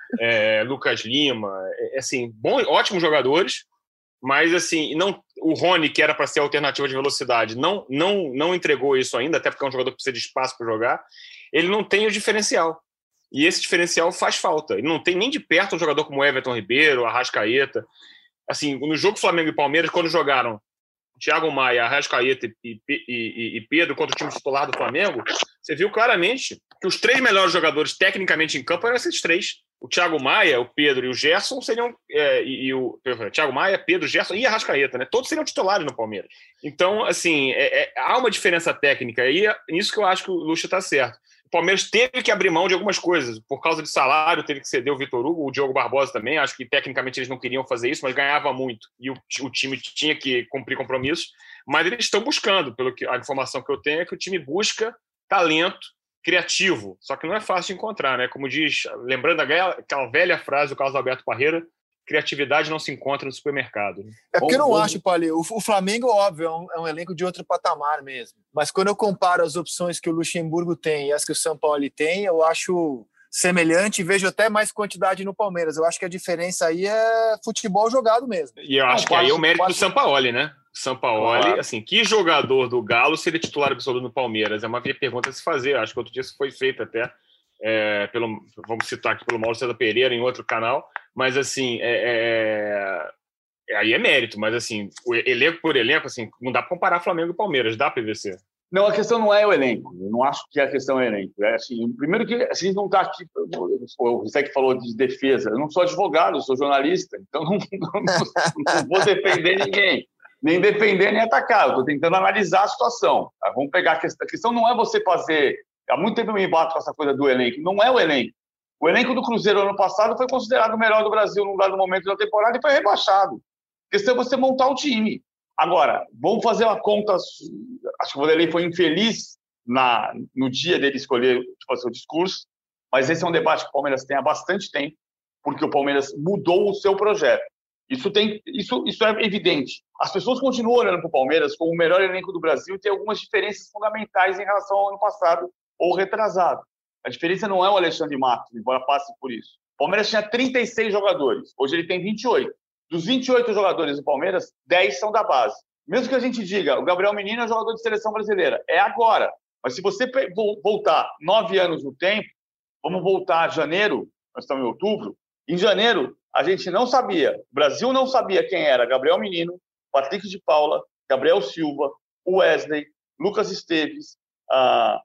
é, Lucas Lima, é, assim, bom, ótimos jogadores, mas assim, não, o Rony, que era para ser a alternativa de velocidade, não, não, não entregou isso ainda, até porque é um jogador que precisa de espaço para jogar. Ele não tem o diferencial. E esse diferencial faz falta. Ele não tem nem de perto um jogador como Everton Ribeiro, Arrascaeta. Assim, no jogo Flamengo e Palmeiras, quando jogaram Thiago Maia, Arrascaeta e, e, e, e Pedro contra o time titular do Flamengo, você viu claramente que os três melhores jogadores tecnicamente em campo eram esses três. O Thiago Maia, o Pedro e o Gerson seriam... É, e, e o Thiago Maia, Pedro, Gerson e Arrascaeta, né? Todos seriam titulares no Palmeiras. Então, assim, é, é, há uma diferença técnica e é nisso que eu acho que o Lucha está certo. O Palmeiras teve que abrir mão de algumas coisas. Por causa de salário, teve que ceder o Vitor Hugo, o Diogo Barbosa também. Acho que tecnicamente eles não queriam fazer isso, mas ganhava muito. E o, o time tinha que cumprir compromissos. Mas eles estão buscando, pelo que a informação que eu tenho, é que o time busca talento criativo. Só que não é fácil de encontrar, né? Como diz, lembrando aquela velha frase do Carlos Alberto Parreira, criatividade não se encontra no supermercado. É porque eu não acho, Paulinho, o Flamengo, óbvio, é um, é um elenco de outro patamar mesmo. Mas quando eu comparo as opções que o Luxemburgo tem e as que o São Paulo tem, eu acho semelhante e vejo até mais quantidade no Palmeiras. Eu acho que a diferença aí é futebol jogado mesmo. E eu acho não, que aí é o mérito quase... do Sampaoli, né? Sampaoli, Claro. assim, que jogador do Galo seria titular absoluto no Palmeiras? É uma pergunta a se fazer. Acho que outro dia isso foi feito até, é, pelo, vamos citar aqui pelo Mauro César Pereira em outro canal, mas assim, é, é, aí é mérito, mas assim, o elenco por elenco, assim, não dá para comparar Flamengo e Palmeiras, dá, P V C? Não, a questão não é o elenco. Eu não acho que a questão é o elenco. É assim, primeiro que a gente não está aqui. O Rizek falou de defesa. Eu não sou advogado, eu sou jornalista, então não, não, não vou defender ninguém, nem defender nem atacar. Eu estou tentando analisar a situação. Tá? Vamos pegar a questão. A questão não é você fazer. Há muito tempo eu me bato com essa coisa do elenco. Não é o elenco. O elenco do Cruzeiro ano passado foi considerado o melhor do Brasil num dado momento da temporada e foi rebaixado. A questão é você montar o time. Agora, vamos fazer uma conta. Acho que o Vanderlei foi infeliz na, no dia dele escolher fazer o discurso, mas esse é um debate que o Palmeiras tem há bastante tempo, porque o Palmeiras mudou o seu projeto. Isso, tem, isso, isso é evidente. As pessoas continuam olhando para o Palmeiras como o melhor elenco do Brasil e tem algumas diferenças fundamentais em relação ao ano passado ou retrasado. A diferença não é o Alexandre Matos, embora passe por isso. O Palmeiras tinha trinta e seis jogadores, hoje ele tem vinte e oito. Dos vinte e oito jogadores do Palmeiras, dez são da base. Mesmo que a gente diga, o Gabriel Menino é jogador de seleção brasileira, é agora. Mas se você voltar nove anos no tempo, vamos voltar a janeiro, nós estamos em outubro, em janeiro a gente não sabia, o Brasil não sabia quem era Gabriel Menino, Patrick de Paula, Gabriel Silva, Wesley, Lucas Esteves, uh,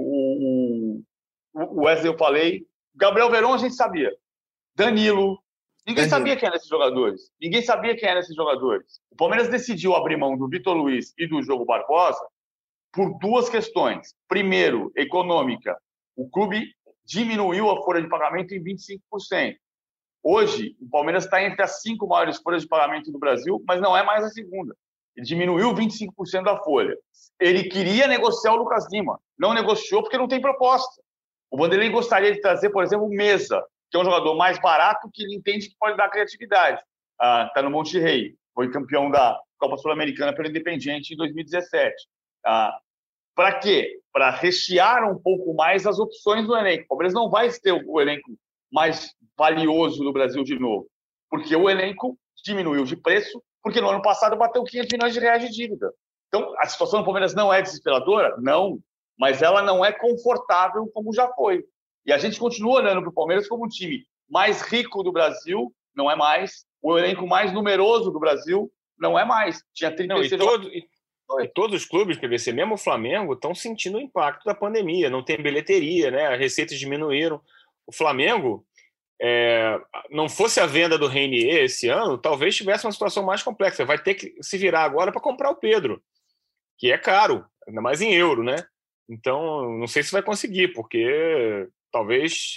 o, o Wesley eu falei, Gabriel Veron a gente sabia, Danilo, ninguém Danilo. sabia quem eram esses jogadores. Ninguém sabia quem eram esses jogadores. O Palmeiras decidiu abrir mão do Vitor Luiz e do Diogo Barbosa por duas questões. Primeiro, econômica. O clube diminuiu a folha de pagamento em vinte e cinco por cento. Hoje, o Palmeiras está entre as cinco maiores folhas de pagamento do Brasil, mas não é mais a segunda. Ele diminuiu vinte e cinco por cento da folha. Ele queria negociar o Lucas Lima. Não negociou porque não tem proposta. O Vanderlei gostaria de trazer, por exemplo, o Meza, que é um jogador mais barato, que ele entende que pode dar criatividade. Está ah, no Monte Rei, foi campeão da Copa Sul-Americana pelo Independiente em dois mil e dezessete. Ah, Para quê? Para rechear um pouco mais as opções do elenco. O Palmeiras não vai ter o elenco mais valioso do Brasil de novo, porque o elenco diminuiu de preço, porque no ano passado bateu quinhentos milhões de reais de dívida. Então, a situação do Palmeiras não é desesperadora? Não, mas ela não é confortável como já foi. E a gente continua olhando para o Palmeiras como um time mais rico do Brasil, não é mais. O elenco mais numeroso do Brasil, não é mais. Tinha trinta e seis não, e, todo, e, e todos os clubes, P V C, mesmo o Flamengo, estão sentindo o impacto da pandemia. Não tem bilheteria, né? As receitas diminuíram. O Flamengo, é, não fosse a venda do Reinier esse ano, talvez tivesse uma situação mais complexa. Vai ter que se virar agora para comprar o Pedro, que é caro, ainda mais em euro, né? Então, não sei se vai conseguir, porque talvez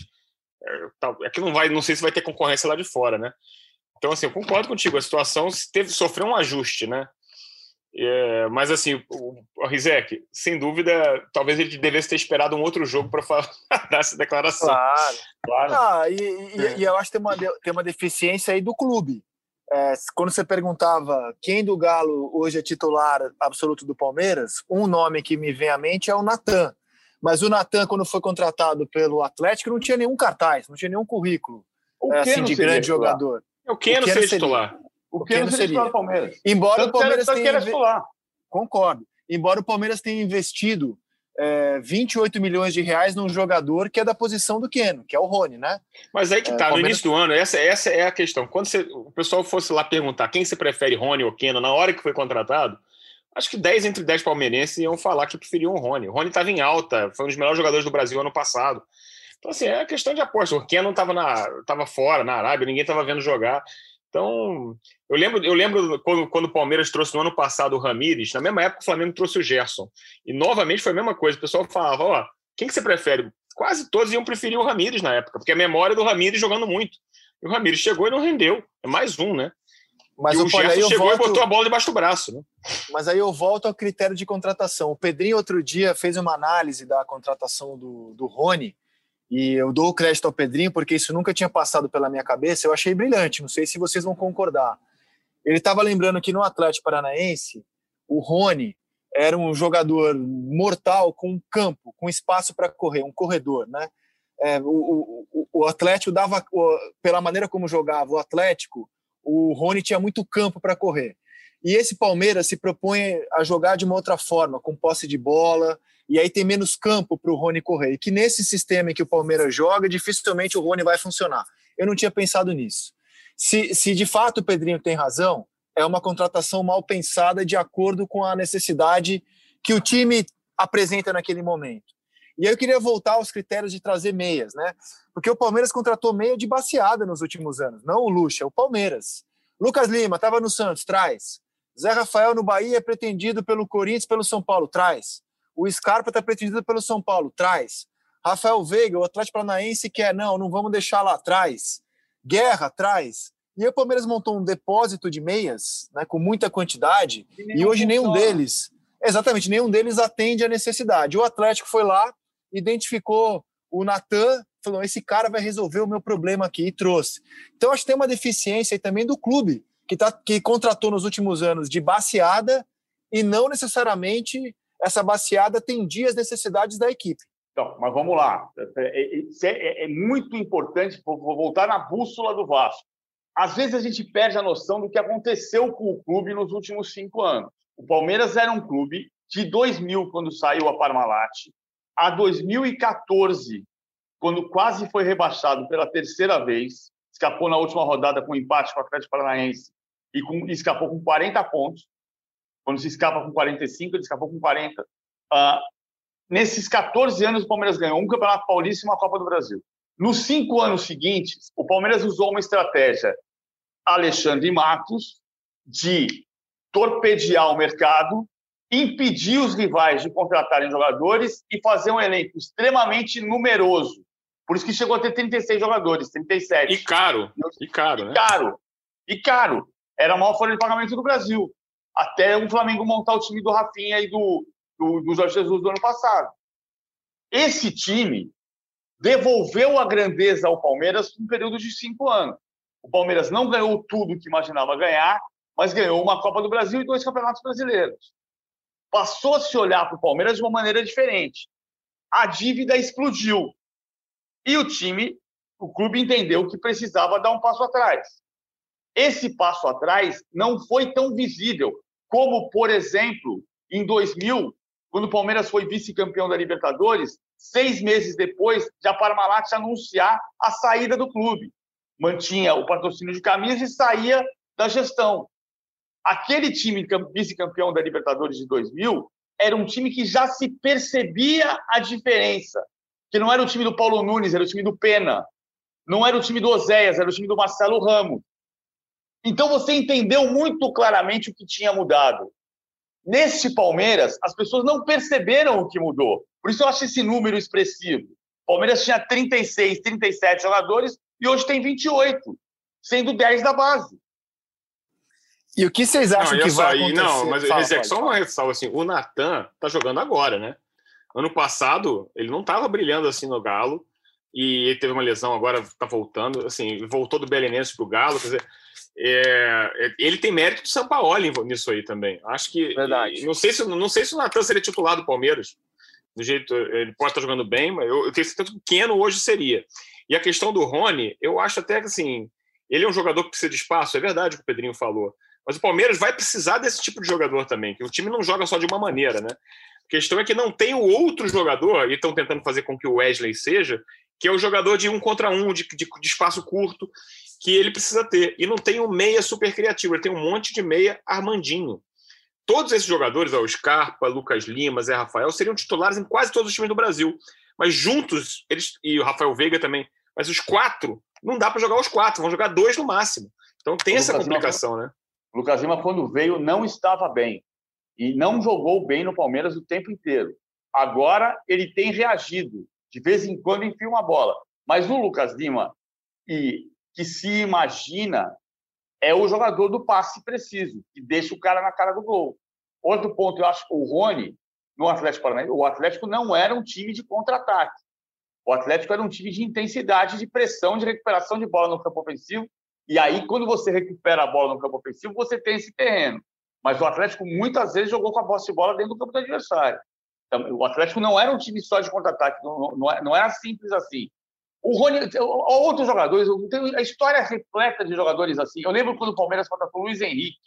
é que não vai, não sei se vai ter concorrência lá de fora, né? Então, assim, eu concordo contigo, a situação teve sofreu um ajuste, né? É, mas assim, o, o Rizek, sem dúvida, talvez ele devesse ter esperado um outro jogo para dar essa declaração. Claro, Claro. Ah, e, e, e eu acho que tem uma, tem uma deficiência aí do clube. É, quando você perguntava quem do Galo hoje é titular absoluto do Palmeiras, um nome que me vem à mente é o Natan. Mas o Natan, quando foi contratado pelo Atlético, não tinha nenhum cartaz, não tinha nenhum currículo O é, assim, Keno de seria grande titular. jogador. O Keno Keno seria seria. titular. O O que não Keno seria seria. titular do Palmeiras. Embora Tanto o Palmeiras que era, tenha... era titular. Concordo. Embora o Palmeiras tenha investido é, vinte e oito milhões de reais num jogador que é da posição do Keno, que é o Rony, né? Mas aí que É, tá, no Palmeiras- início do ano, essa, essa é a questão. Quando você, o pessoal fosse lá perguntar quem você prefere, Rony ou Keno, na hora que foi contratado, acho que dez entre dez palmeirenses iam falar que preferiam o Rony. O Rony estava em alta, foi um dos melhores jogadores do Brasil ano passado. Então, assim, é questão de aposta. O Keno estava tava fora, na Arábia, ninguém estava vendo jogar. Então, eu lembro, eu lembro quando, quando o Palmeiras trouxe no ano passado o Ramires, na mesma época o Flamengo trouxe o Gerson. E novamente foi a mesma coisa. O pessoal falava, ó, quem que você prefere? Quase todos iam preferir o Ramires na época, porque a memória do Ramires jogando muito. E o Ramires chegou e não rendeu. É mais um, né? Mas e o o Paulo, aí Gerson eu chegou volto... e botou a bola debaixo do braço, né? Mas aí eu volto ao critério de contratação. O Pedrinho, outro dia, fez uma análise da contratação do, do Rony, e eu dou o crédito ao Pedrinho, porque isso nunca tinha passado pela minha cabeça, eu achei brilhante, não sei se vocês vão concordar. Ele estava lembrando que no Atlético Paranaense, o Rony era um jogador mortal com campo, com espaço para correr, um corredor, né? É, o, o, o Atlético dava, pela maneira como jogava o Atlético, o Rony tinha muito campo para correr. E esse Palmeiras se propõe a jogar de uma outra forma, com posse de bola, e aí tem menos campo para o Rony correr. E que nesse sistema em que o Palmeiras joga, dificilmente o Rony vai funcionar. Eu não tinha pensado nisso. Se, se de fato o Pedrinho tem razão, é uma contratação mal pensada de acordo com a necessidade que o time apresenta naquele momento. E aí eu queria voltar aos critérios de trazer meias, né? Porque o Palmeiras contratou meia de baseada nos últimos anos, não o Lucha, é o Palmeiras. Lucas Lima estava no Santos, traz. Zé Rafael no Bahia é pretendido pelo Corinthians, pelo São Paulo, traz. O Scarpa está pretendido pelo São Paulo, traz. Rafael Veiga, o Atlético Paranaense quer, não, não vamos deixar lá atrás. Guerra, traz. E aí o Palmeiras montou um depósito de meias, né, com muita quantidade, e, e hoje nenhum deles, exatamente, nenhum deles atende à necessidade. O Atlético foi lá, identificou o Natan, falou, esse cara vai resolver o meu problema aqui, e trouxe. Então acho que tem uma deficiência aí também do clube, que, tá, que contratou nos últimos anos de baseada, e não necessariamente essa baseada atendia às necessidades da equipe. Então, mas vamos lá. É, é, é muito importante, vou voltar na bússola do Vasco. Às vezes a gente perde a noção do que aconteceu com o clube nos últimos cinco anos. O Palmeiras era um clube de dois mil, quando saiu a Parmalat, a dois mil e quatorze, quando quase foi rebaixado pela terceira vez, escapou na última rodada com um empate com o Atlético Paranaense e, com, e escapou com quarenta pontos. Quando se escapa com quarenta e cinco, ele escapou com quarenta. Uh, nesses quatorze anos, o Palmeiras ganhou um Campeonato Paulista e uma Copa do Brasil. Nos cinco anos seguintes, o Palmeiras usou uma estratégia Alexandre Matos de torpedear o mercado, impedir os rivais de contratarem jogadores e fazer um elenco extremamente numeroso. Por isso que chegou a ter trinta e seis jogadores, trinta e sete. E caro. E caro, né? E caro. E caro. Era a maior folha de pagamento do Brasil. Até o Flamengo montar o time do Rafinha e do, do, do Jorge Jesus do ano passado. Esse time devolveu a grandeza ao Palmeiras num período de cinco anos. O Palmeiras não ganhou tudo que imaginava ganhar, mas ganhou uma Copa do Brasil e dois campeonatos brasileiros. Passou a se olhar para o Palmeiras de uma maneira diferente. A dívida explodiu. E o time, o clube entendeu que precisava dar um passo atrás. Esse passo atrás não foi tão visível como, por exemplo, em dois mil, quando o Palmeiras foi vice-campeão da Libertadores, seis meses depois de a Parmalat anunciar a saída do clube. Mantinha o patrocínio de camisa e saía da gestão. Aquele time vice-campeão da Libertadores de dois mil era um time que já se percebia a diferença. Que não era o time do Paulo Nunes, era o time do Pena. Não era o time do Oséias, era o time do Marcelo Ramos. Então você entendeu muito claramente o que tinha mudado. Neste Palmeiras, as pessoas não perceberam o que mudou. Por isso eu acho esse número expressivo. O Palmeiras tinha trinta e seis, trinta e sete jogadores e hoje tem vinte e oito, sendo dez da base. E o que vocês acham não, que vai aí, acontecer? Não, mas fala, Rezec, só uma ressalva assim, o Natan tá jogando agora, né? Ano passado, ele não estava brilhando assim no Galo, e ele teve uma lesão, agora está voltando, assim, voltou do Belenenses para o Galo, quer dizer, é, ele tem mérito do Sampaoli nisso aí também. Acho que... Verdade. Não sei se, não sei se o Natan seria titular do Palmeiras, do jeito, ele pode estar jogando bem, mas eu, eu tenho certeza que o Keno hoje seria. E a questão do Rony, eu acho até que, assim, ele é um jogador que precisa de espaço, é verdade o que o Pedrinho falou, mas o Palmeiras vai precisar desse tipo de jogador também, que o time não joga só de uma maneira, né? A questão é que não tem o outro jogador, e estão tentando fazer com que o Wesley seja, que é o jogador de um contra um, de, de, de espaço curto, que ele precisa ter. E não tem um meia super criativo, ele tem um monte de meia Armandinho. Todos esses jogadores, ó, o Scarpa, Lucas Lima, Zé Rafael, seriam titulares em quase todos os times do Brasil. Mas juntos, eles e o Rafael Veiga também, mas os quatro, não dá para jogar os quatro, vão jogar dois no máximo. Então tem essa complicação, Lima, né? O Lucas Lima, quando veio, não estava bem. E não jogou bem no Palmeiras o tempo inteiro. Agora ele tem reagido. De vez em quando enfia uma bola. Mas o Lucas Lima, e, que se imagina, é o jogador do passe preciso, que deixa o cara na cara do gol. Outro ponto, eu acho que o Rony, no Atlético Paranaense, o Atlético não era um time de contra-ataque. O Atlético era um time de intensidade, de pressão, de recuperação de bola no campo ofensivo. E aí, quando você recupera a bola no campo ofensivo, você tem esse terreno. Mas o Atlético muitas vezes jogou com a posse de bola dentro do campo do adversário. Então, o Atlético não era um time só de contra-ataque, não, não, não era simples assim. O Rony, outros jogadores, a história é repleta de jogadores assim. Eu lembro quando o Palmeiras contratou o Luiz Henrique,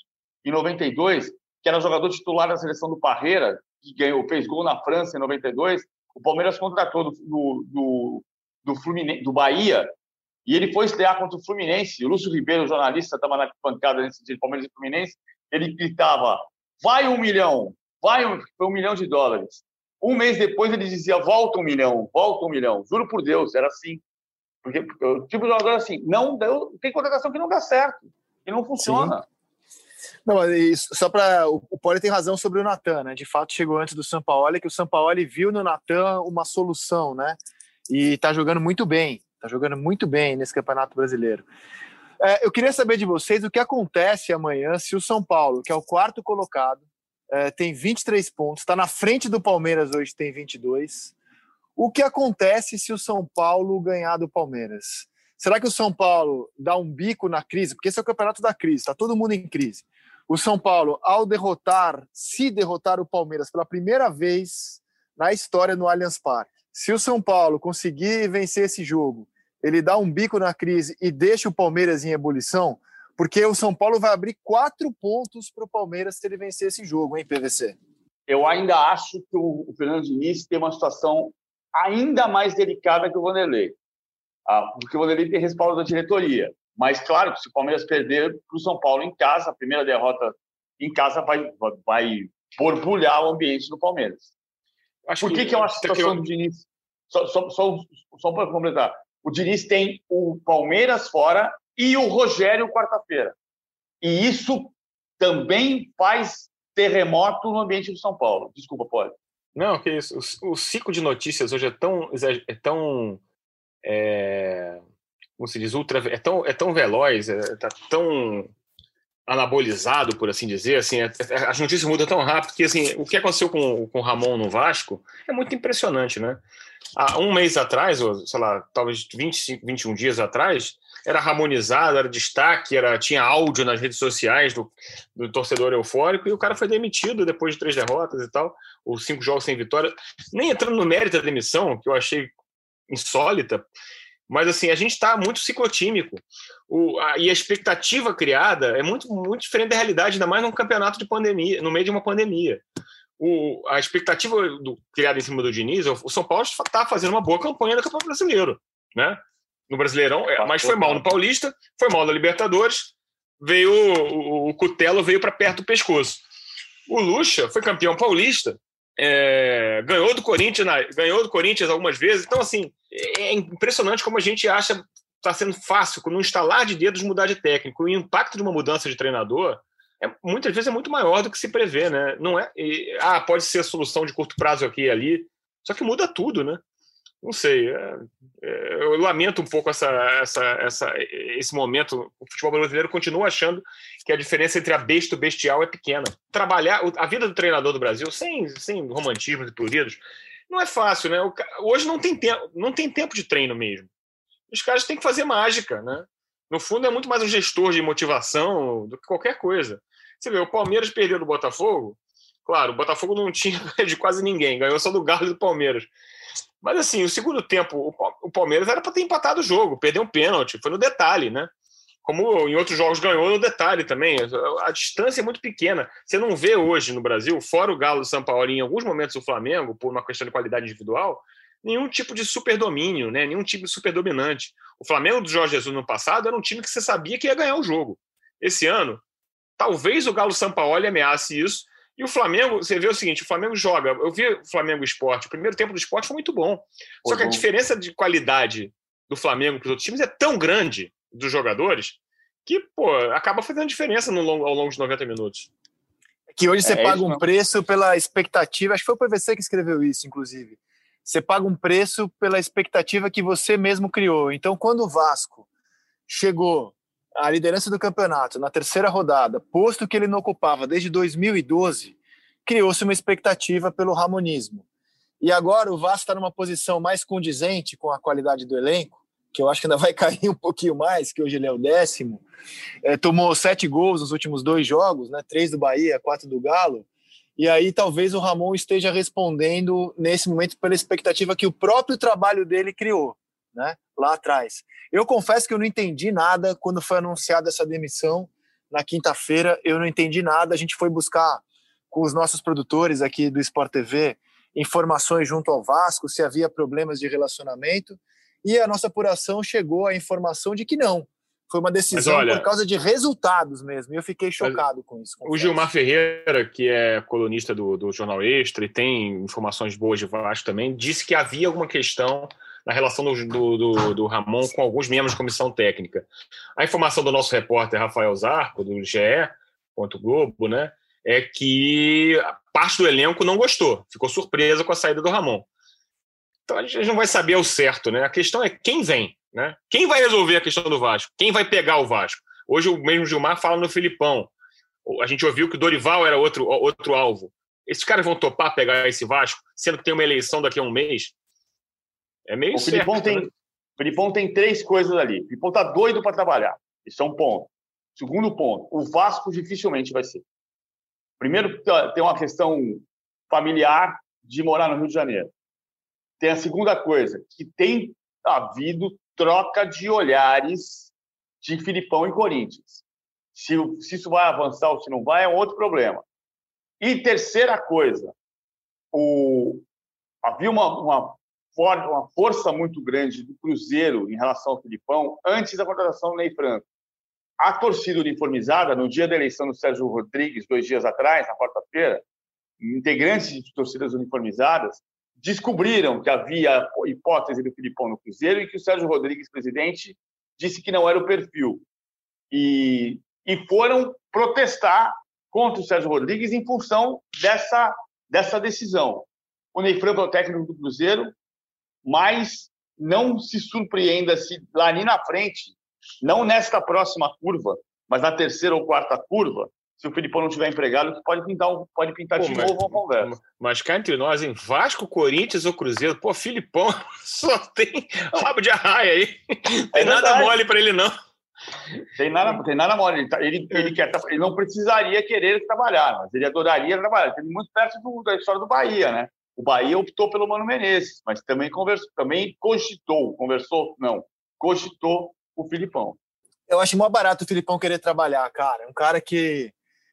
em noventa e dois, que era jogador titular da seleção do Parreira, que ganhou, fez gol na França em noventa e dois. O Palmeiras contratou do, do, do, do, Fluminense, do Bahia, e ele foi estrear contra o Fluminense. O Lúcio Ribeiro, jornalista, estava na bancada nesse dia de Palmeiras e Fluminense. Ele gritava: vai um milhão, vai um, um milhão de dólares. Um mês depois ele dizia: volta um milhão, volta um milhão. Juro por Deus, era assim. Porque o tipo de jogador assim, não deu, tem contratação que não dá certo, que não funciona. Sim. Não, isso, só para o Poli tem razão sobre o Natan, né? De fato chegou antes do Sampaoli, que o Sampaoli viu no Natan uma solução, né? E tá jogando muito bem, tá jogando muito bem nesse Campeonato Brasileiro. É, eu queria saber de vocês o que acontece amanhã se o São Paulo, que é o quarto colocado, é, tem vinte e três pontos, está na frente do Palmeiras hoje, tem vinte e dois. O que acontece se o São Paulo ganhar do Palmeiras? Será que o São Paulo dá um bico na crise? Porque esse é o campeonato da crise, está todo mundo em crise. O São Paulo, ao derrotar, se derrotar o Palmeiras pela primeira vez na história no Allianz Parque, se o São Paulo conseguir vencer esse jogo, ele dá um bico na crise e deixa o Palmeiras em ebulição, porque o São Paulo vai abrir quatro pontos para o Palmeiras se ele vencer esse jogo, hein, P V C? Eu ainda acho que o Fernando Diniz tem uma situação ainda mais delicada que o Vanderlei. Ah, porque o Vanderlei tem respaldo da diretoria. Mas, claro, que se o Palmeiras perder para o São Paulo em casa, a primeira derrota em casa vai, vai borbulhar o ambiente do Palmeiras. Acho Por que, que, que é uma situação do Diniz? Só, só, só, só para completar. O Diniz tem o Palmeiras fora e o Rogério quarta-feira. E isso também faz terremoto no ambiente do São Paulo. Desculpa, pode. Não, que isso. O, o ciclo de notícias hoje é tão... É tão é, como se diz? Ultra, é, tão, é tão veloz, é, tá tão anabolizado, por assim dizer. Assim, é, é, as notícias mudam tão rápido que assim, o que aconteceu com, com o Ramon no Vasco é muito impressionante, né? Há um mês atrás, ou sei lá, talvez vinte, vinte e um dias atrás, era harmonizado, era destaque, era, tinha áudio nas redes sociais do, do torcedor eufórico, e o cara foi demitido depois de três derrotas e tal, ou cinco jogos sem vitória. Nem entrando no mérito da demissão, que eu achei insólita, mas assim, a gente está muito ciclotímico. O, a, e a expectativa criada é muito, muito diferente da realidade, ainda mais num campeonato de pandemia, no meio de uma pandemia. O, a expectativa do, criada em cima do Diniz, o São Paulo está fazendo uma boa campanha no Campeonato Brasileiro, né? No Brasileirão, mas foi mal no Paulista, foi mal na Libertadores, veio o, o Cutelo veio para perto do pescoço. O Lucha foi campeão paulista, é, ganhou do Corinthians, na, ganhou do Corinthians algumas vezes. Então, assim, é impressionante como a gente acha que está sendo fácil, com um instalar de dedos, mudar de técnico. E o impacto de uma mudança de treinador é, muitas vezes é muito maior do que se prevê, né? Não é, e, ah, pode ser a solução de curto prazo aqui e ali, só que muda tudo, né? Não sei, é, é, eu lamento um pouco essa, essa, essa, esse momento. O futebol brasileiro continua achando que a diferença entre a besta e o bestial é pequena. Trabalhar, a vida do treinador do Brasil, sem, sem romantismos e pruridos, não é fácil, né? O, hoje não tem, tempo, não tem tempo de treino mesmo. Os caras têm que fazer mágica, né? No fundo, é muito mais um gestor de motivação do que qualquer coisa. Você vê, o Palmeiras perdeu do Botafogo. Claro, o Botafogo não tinha de quase ninguém, ganhou só do Galo e do Palmeiras. Mas, assim, o segundo tempo, o Palmeiras era para ter empatado o jogo, perdeu um pênalti, foi no detalhe, né? Como em outros jogos ganhou no detalhe também. A distância é muito pequena. Você não vê hoje no Brasil, fora o Galo do São Paulo, em alguns momentos o Flamengo, por uma questão de qualidade individual, nenhum tipo de superdomínio, né? Nenhum tipo de superdominante. O Flamengo do Jorge Jesus no passado era um time que você sabia que ia ganhar o jogo. Esse ano, talvez o Galo São Paulo ameace isso. E o Flamengo, você vê o seguinte, o Flamengo joga, eu vi o Flamengo Sport, o primeiro tempo do Sport foi muito bom, só que a diferença de qualidade do Flamengo para os outros times é tão grande dos jogadores que, pô, acaba fazendo diferença no longo, ao longo de noventa minutos. Que hoje você é paga isso, um não. preço pela expectativa, acho que foi o P V C que escreveu isso, inclusive. Você paga um preço pela expectativa que você mesmo criou. Então, quando o Vasco chegou a liderança do campeonato na terceira rodada, posto que ele não ocupava desde dois mil e doze, criou-se uma expectativa pelo ramonismo. E agora o Vasco está numa posição mais condizente com a qualidade do elenco, que eu acho que ainda vai cair um pouquinho mais, que hoje ele é o décimo. É, tomou sete gols nos últimos dois jogos, né? Três do Bahia, quatro do Galo. E aí talvez o Ramon esteja respondendo nesse momento pela expectativa que o próprio trabalho dele criou, né? Lá atrás. Eu confesso que eu não entendi nada quando foi anunciada essa demissão na quinta-feira, eu não entendi nada. A gente foi buscar com os nossos produtores aqui do Sport T V informações junto ao Vasco, se havia problemas de relacionamento, e a nossa apuração chegou à informação de que não. Foi uma decisão olha, por causa de resultados mesmo, e eu fiquei chocado com isso. Confesso. O Gilmar Ferreira, que é colunista do, do Jornal Extra e tem informações boas de Vasco também, disse que havia alguma questão na relação do, do, do, do Ramon com alguns membros de comissão técnica. A informação do nosso repórter Rafael Zarco, do G E Globo, né, é que parte do elenco não gostou, ficou surpresa com a saída do Ramon. Então a gente não vai saber ao certo, né? A questão é quem vem, né? Quem vai resolver a questão do Vasco? Quem vai pegar o Vasco? Hoje o mesmo Gilmar fala no Filipão. A gente ouviu que o Dorival era outro, outro alvo. Esses caras vão topar pegar esse Vasco, sendo que tem uma eleição daqui a um mês? É meio o certo, Filipão tem, né? O Filipão tem três coisas ali. O Filipão tá doido para trabalhar. Isso é um ponto. Segundo ponto, o Vasco dificilmente vai ser. Primeiro, tem uma questão familiar de morar no Rio de Janeiro. Tem a segunda coisa, que tem havido troca de olhares de Filipão e Corinthians. Se, se isso vai avançar ou se não vai, é um outro problema. E terceira coisa, o, havia uma, uma, for, uma força muito grande do Cruzeiro em relação ao Filipão antes da contratação do Ney Franco. A torcida uniformizada, no dia da eleição do Sérgio Rodrigues, dois dias atrás, na quarta-feira, integrantes de torcidas uniformizadas descobriram que havia hipótese do Filipão no Cruzeiro e que o Sérgio Rodrigues, presidente, disse que não era o perfil. E, e foram protestar contra o Sérgio Rodrigues em função dessa, dessa decisão. O Ney Franco é o técnico do Cruzeiro, mas não se surpreenda se lá ali na frente, não nesta próxima curva, mas na terceira ou quarta curva, se o Filipão não tiver empregado, pode pintar, pode pintar pô, de mas, novo uma conversa. Mas cá entre nós, em Vasco, Corinthians ou Cruzeiro, pô, Filipão só tem rabo de arraia aí. Tem é nada mole para ele, não. Tem nada, tem nada mole. Ele, tá, ele, ele, quer, ele não precisaria querer trabalhar, mas ele adoraria trabalhar. Ele muito perto do, da história do Bahia, né? O Bahia optou pelo Mano Menezes, mas também, conversou, também cogitou, conversou, não, cogitou o Filipão. Eu acho mó barato o Filipão querer trabalhar, cara. É um cara que,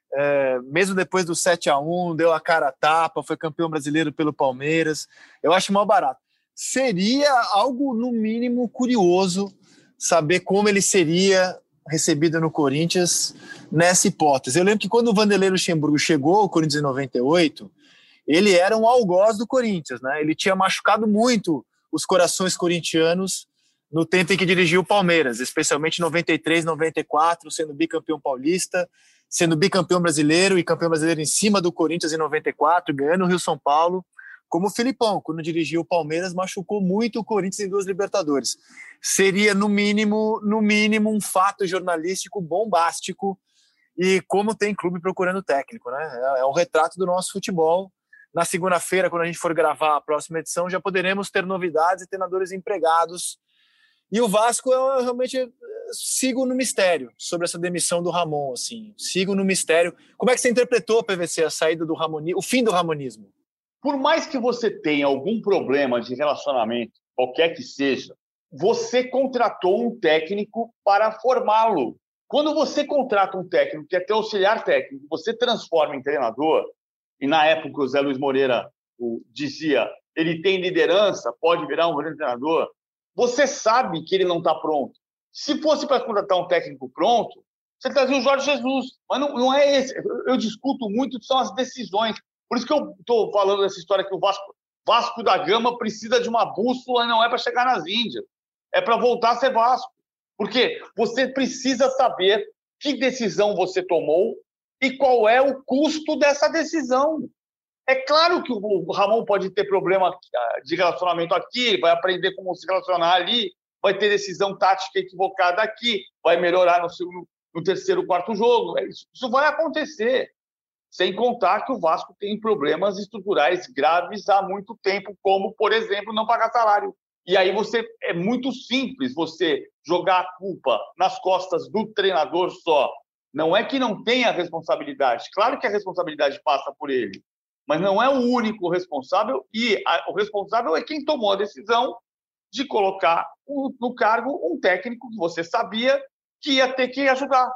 é, mesmo depois do sete a um, deu a cara a tapa, foi campeão brasileiro pelo Palmeiras. Eu acho mó barato. Seria algo, no mínimo, curioso saber como ele seria recebido no Corinthians nessa hipótese. Eu lembro que quando o Vanderlei Luxemburgo chegou ao Corinthians em noventa e oito, ele era um algoz do Corinthians, né? Ele tinha machucado muito os corações corintianos no tempo em que dirigiu o Palmeiras, especialmente em noventa e três, noventa e quatro, sendo bicampeão paulista, sendo bicampeão brasileiro e campeão brasileiro em cima do Corinthians em noventa e quatro, ganhando o Rio-São Paulo, como o Filipão, quando dirigiu o Palmeiras, machucou muito o Corinthians em duas Libertadores. Seria, no mínimo, no mínimo, um fato jornalístico bombástico, e como tem clube procurando técnico, né? É um retrato do nosso futebol. Na segunda-feira, quando a gente for gravar a próxima edição, já poderemos ter novidades e treinadores empregados. E o Vasco, eu realmente sigo no mistério sobre essa demissão do Ramon, assim. Sigo no mistério. Como é que você interpretou, P V C, a saída do Ramonismo, o fim do ramonismo? Por mais que você tenha algum problema de relacionamento, qualquer que seja, você contratou um técnico para formá-lo. Quando você contrata um técnico que é teu auxiliar técnico, você transforma em treinador, e na época o Zé Luiz Moreira o, dizia, ele tem liderança, pode virar um grande treinador, você sabe que ele não está pronto. Se fosse para contratar um técnico pronto, você trazia o Jorge Jesus. Mas não, não é esse. Eu discuto muito, são as decisões. Por isso que eu estou falando dessa história que o Vasco, Vasco da Gama precisa de uma bússola e não é para chegar nas Índias. É para voltar a ser Vasco. Porque você precisa saber que decisão você tomou e qual é o custo dessa decisão. É claro que o Ramon pode ter problema de relacionamento aqui, vai aprender como se relacionar ali, vai ter decisão tática equivocada aqui, vai melhorar no, segundo, no terceiro, quarto jogo. Isso, isso vai acontecer. Sem contar que o Vasco tem problemas estruturais graves há muito tempo, como, por exemplo, não pagar salário. E aí você é muito simples você jogar a culpa nas costas do treinador só. Não é que não tenha responsabilidade. Claro que a responsabilidade passa por ele, mas não é o único responsável, e a, o responsável é quem tomou a decisão de colocar no cargo um técnico que você sabia que ia ter que ajudar.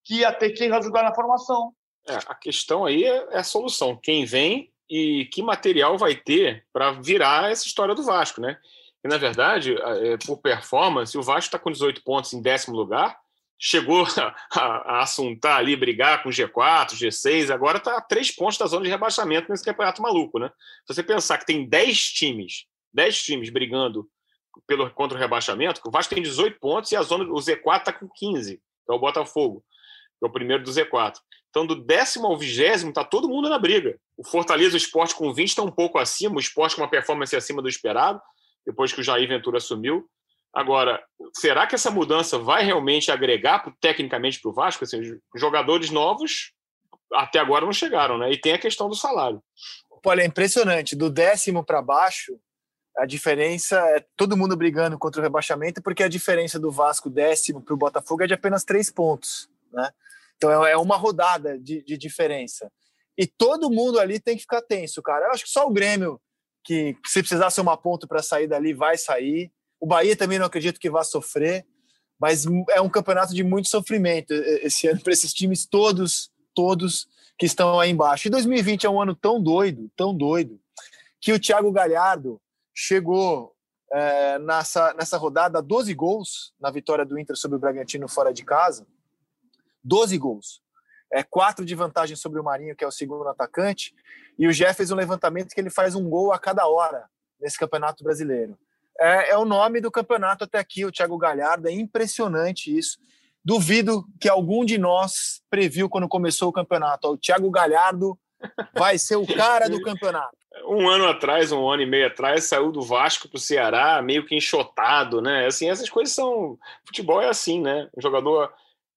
que ia ter que ajudar na formação. É, a questão aí é, é a solução. Quem vem e que material vai ter para virar essa história do Vasco, né? E, na verdade, é, por performance, o Vasco está com dezoito pontos em décimo lugar, chegou a, a, a assuntar ali, brigar com G quatro, G seis, agora está a três pontos da zona de rebaixamento nesse campeonato maluco, né? Se você pensar que tem dez times, dez times brigando pelo, contra o rebaixamento, o Vasco tem dezoito pontos e a zona, o Z quatro está com quinze, que é o Botafogo, que é o primeiro do Z quatro. Então, do décimo ao vigésimo, está todo mundo na briga. O Fortaleza e o Sport com vinte estão um pouco acima, o Sport com uma performance acima do esperado, depois que o Jair Ventura assumiu. Agora, será que essa mudança vai realmente agregar tecnicamente para o Vasco? Assim, os jogadores novos até agora não chegaram, né? E tem a questão do salário. Olha, é impressionante. Do décimo para baixo, a diferença é todo mundo brigando contra o rebaixamento, porque a diferença do Vasco décimo para o Botafogo é de apenas três pontos, né? Então é uma rodada de, de diferença. E todo mundo ali tem que ficar tenso, cara. Eu acho que só o Grêmio, que se precisar ser uma ponta para sair dali, vai sair. O Bahia também não acredito que vá sofrer, mas é um campeonato de muito sofrimento esse ano para esses times todos, todos que estão aí embaixo. E dois mil e vinte é um ano tão doido, tão doido, que o Thiago Galhardo chegou é, nessa, nessa rodada a doze gols na vitória do Inter sobre o Bragantino fora de casa. doze gols. É, quatro de vantagem sobre o Marinho, que é o segundo atacante, e o Jé fez um levantamento que ele faz um gol a cada hora nesse Campeonato Brasileiro. É, é o nome do campeonato até aqui, o Thiago Galhardo, é impressionante isso. Duvido que algum de nós previu quando começou o campeonato. O Thiago Galhardo vai ser o cara do campeonato. Um ano atrás, um ano e meio atrás, saiu do Vasco para o Ceará meio que enxotado, né? Assim, essas coisas são... Futebol é assim, né? Um jogador...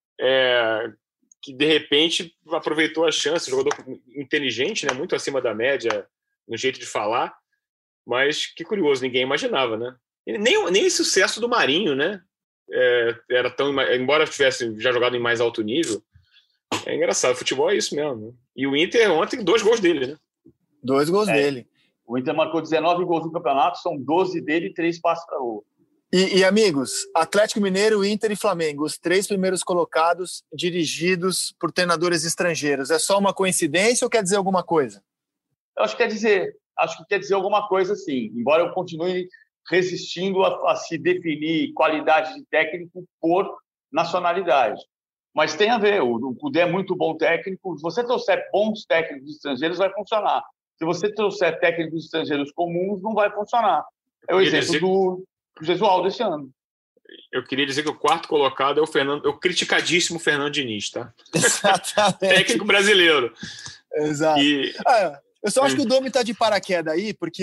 É, que de repente aproveitou a chance, jogador inteligente, né, muito acima da média no jeito de falar, mas que curioso, ninguém imaginava, né? E nem, nem o sucesso do Marinho, né? É, era tão, embora tivesse já jogado em mais alto nível, é engraçado, futebol é isso mesmo, né? E o Inter ontem, dois gols dele, né? Dois gols é, dele. O Inter marcou dezenove gols no campeonato, são doze dele e três passos para o outro. E, e, amigos, Atlético Mineiro, Inter e Flamengo, os três primeiros colocados dirigidos por treinadores estrangeiros. É só uma coincidência ou quer dizer alguma coisa? Eu acho que quer dizer, acho que quer dizer alguma coisa, sim. Embora eu continue resistindo a, a se definir qualidade de técnico por nacionalidade. Mas tem a ver, o, o Cudê é muito bom técnico. Se você trouxer bons técnicos estrangeiros, vai funcionar. Se você trouxer técnicos estrangeiros comuns, não vai funcionar. É o exemplo dizer... do... Jesualdo esse ano. Eu queria dizer que o quarto colocado é o Fernando, é o criticadíssimo Fernando Diniz, tá? Exatamente. Técnico brasileiro. Exato. E... Ah, eu só acho que o Domi tá de paraquedas aí, porque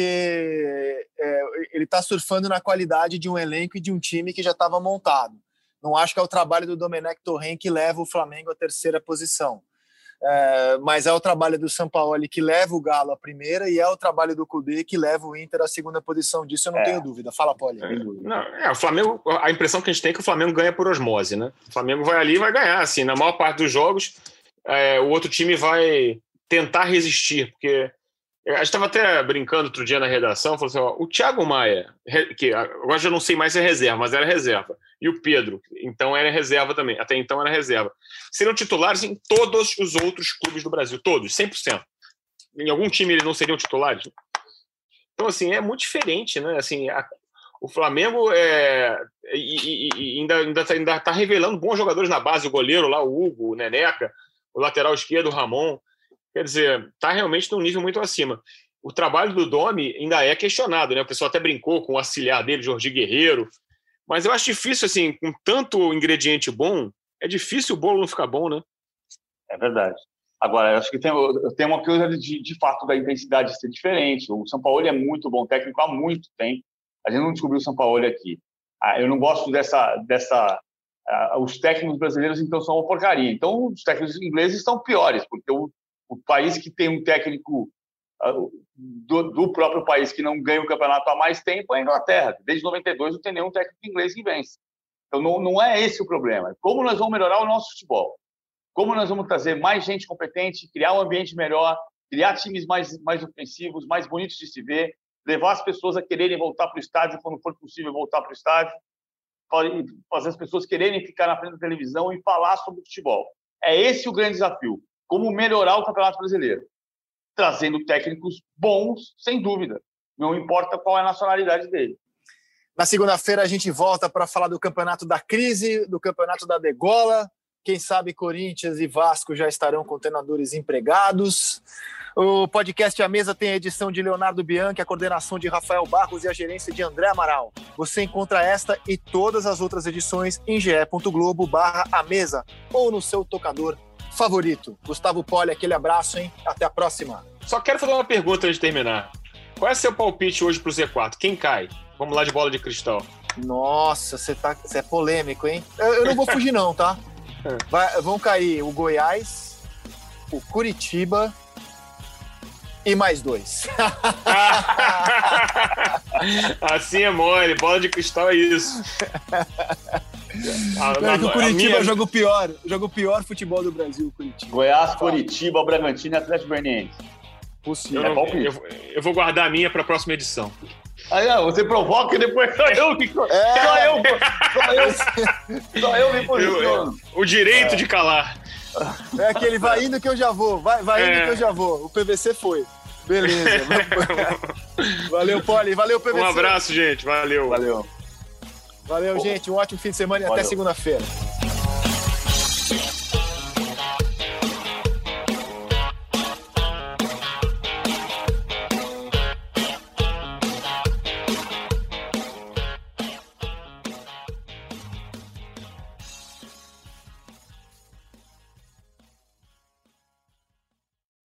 é, ele tá surfando na qualidade de um elenco e de um time que já estava montado. Não acho que é o trabalho do Domenech Torrent que leva o Flamengo à terceira posição. É, mas é o trabalho do Sampaoli que leva o Galo à primeira e é o trabalho do Cudê que leva o Inter à segunda posição. Disso eu não é. tenho dúvida. Fala, Poli. É, não, é, o Flamengo, a impressão que a gente tem é que o Flamengo ganha por osmose, né? O Flamengo vai ali e vai ganhar, assim, na maior parte dos jogos é, o outro time vai tentar resistir, porque a gente estava até brincando outro dia na redação, falou assim, ó, o Thiago Maia, que agora já não sei mais se é reserva, mas era reserva, e o Pedro, então era reserva também, até então era reserva, seriam titulares em todos os outros clubes do Brasil, todos, cem por cento. Em algum time eles não seriam titulares. Então, assim, é muito diferente, né? Assim, a, o Flamengo é, e, e, e ainda está ainda, ainda tá revelando bons jogadores na base, o goleiro lá, o Hugo, o Neneca, o lateral esquerdo, o Ramon. Quer dizer, está realmente num nível muito acima. O trabalho do Domi ainda é questionado, né? O pessoal até brincou com o auxiliar dele, Jorge Guerreiro. Mas eu acho difícil, assim, com tanto ingrediente bom, é difícil o bolo não ficar bom, né? É verdade. Agora, eu acho que tem, eu tenho uma coisa de, de fato da intensidade ser diferente. O Sampaoli é muito bom técnico há muito tempo. A gente não descobriu o Sampaoli aqui. Ah, eu não gosto dessa... dessa ah, os técnicos brasileiros, então, são uma porcaria. Então, os técnicos ingleses estão piores, porque o O país que tem um técnico uh, do, do próprio país que não ganha o campeonato há mais tempo é a Inglaterra. Desde noventa e dois não tem nenhum técnico inglês que vence. Então não, não é esse o problema. Como nós vamos melhorar o nosso futebol? Como nós vamos trazer mais gente competente, criar um ambiente melhor, criar times mais, mais ofensivos, mais bonitos de se ver, levar as pessoas a quererem voltar para o estádio quando for possível voltar para o estádio, fazer as pessoas quererem ficar na frente da televisão e falar sobre o futebol. É esse o grande desafio. Como melhorar o Campeonato Brasileiro? Trazendo técnicos bons, sem dúvida. Não importa qual é a nacionalidade dele. Na segunda-feira a gente volta para falar do Campeonato da Crise, do Campeonato da Degola. Quem sabe Corinthians e Vasco já estarão com treinadores empregados. O podcast A Mesa tem a edição de Leonardo Bianchi, a coordenação de Rafael Barros e a gerência de André Amaral. Você encontra esta e todas as outras edições em ge.globo barra a mesa ou no seu tocador favorito. Gustavo Poli, aquele abraço, hein? Até a próxima. Só quero fazer uma pergunta antes de terminar. Qual é seu palpite hoje pro Z quatro? Quem cai? Vamos lá de bola de cristal. Nossa, você tá, é polêmico, hein? Eu, eu não vou fugir não, tá? Vai, vão cair o Goiás, o Curitiba e mais dois. Assim é mole, bola de cristal é isso. A, não, a, o Curitiba minha... joga o pior, joga o pior futebol do Brasil, o Curitiba. Goiás, Curitiba, Bragantino e Atlético Goianiense. Possível. Eu, não, eu, eu vou guardar a minha para a próxima edição. Aí, não, você provoca e depois só eu que. É. Só eu, só eu, só eu me posiciono. O direito é. de calar. É aquele vai indo que eu já vou, vai, vai indo é. que eu já vou. O P V C foi. Beleza. Valeu, Poli. Valeu, P V C. Um abraço, gente. Valeu. Valeu. Valeu, gente. Um ótimo fim de semana e Valeu. Até segunda-feira.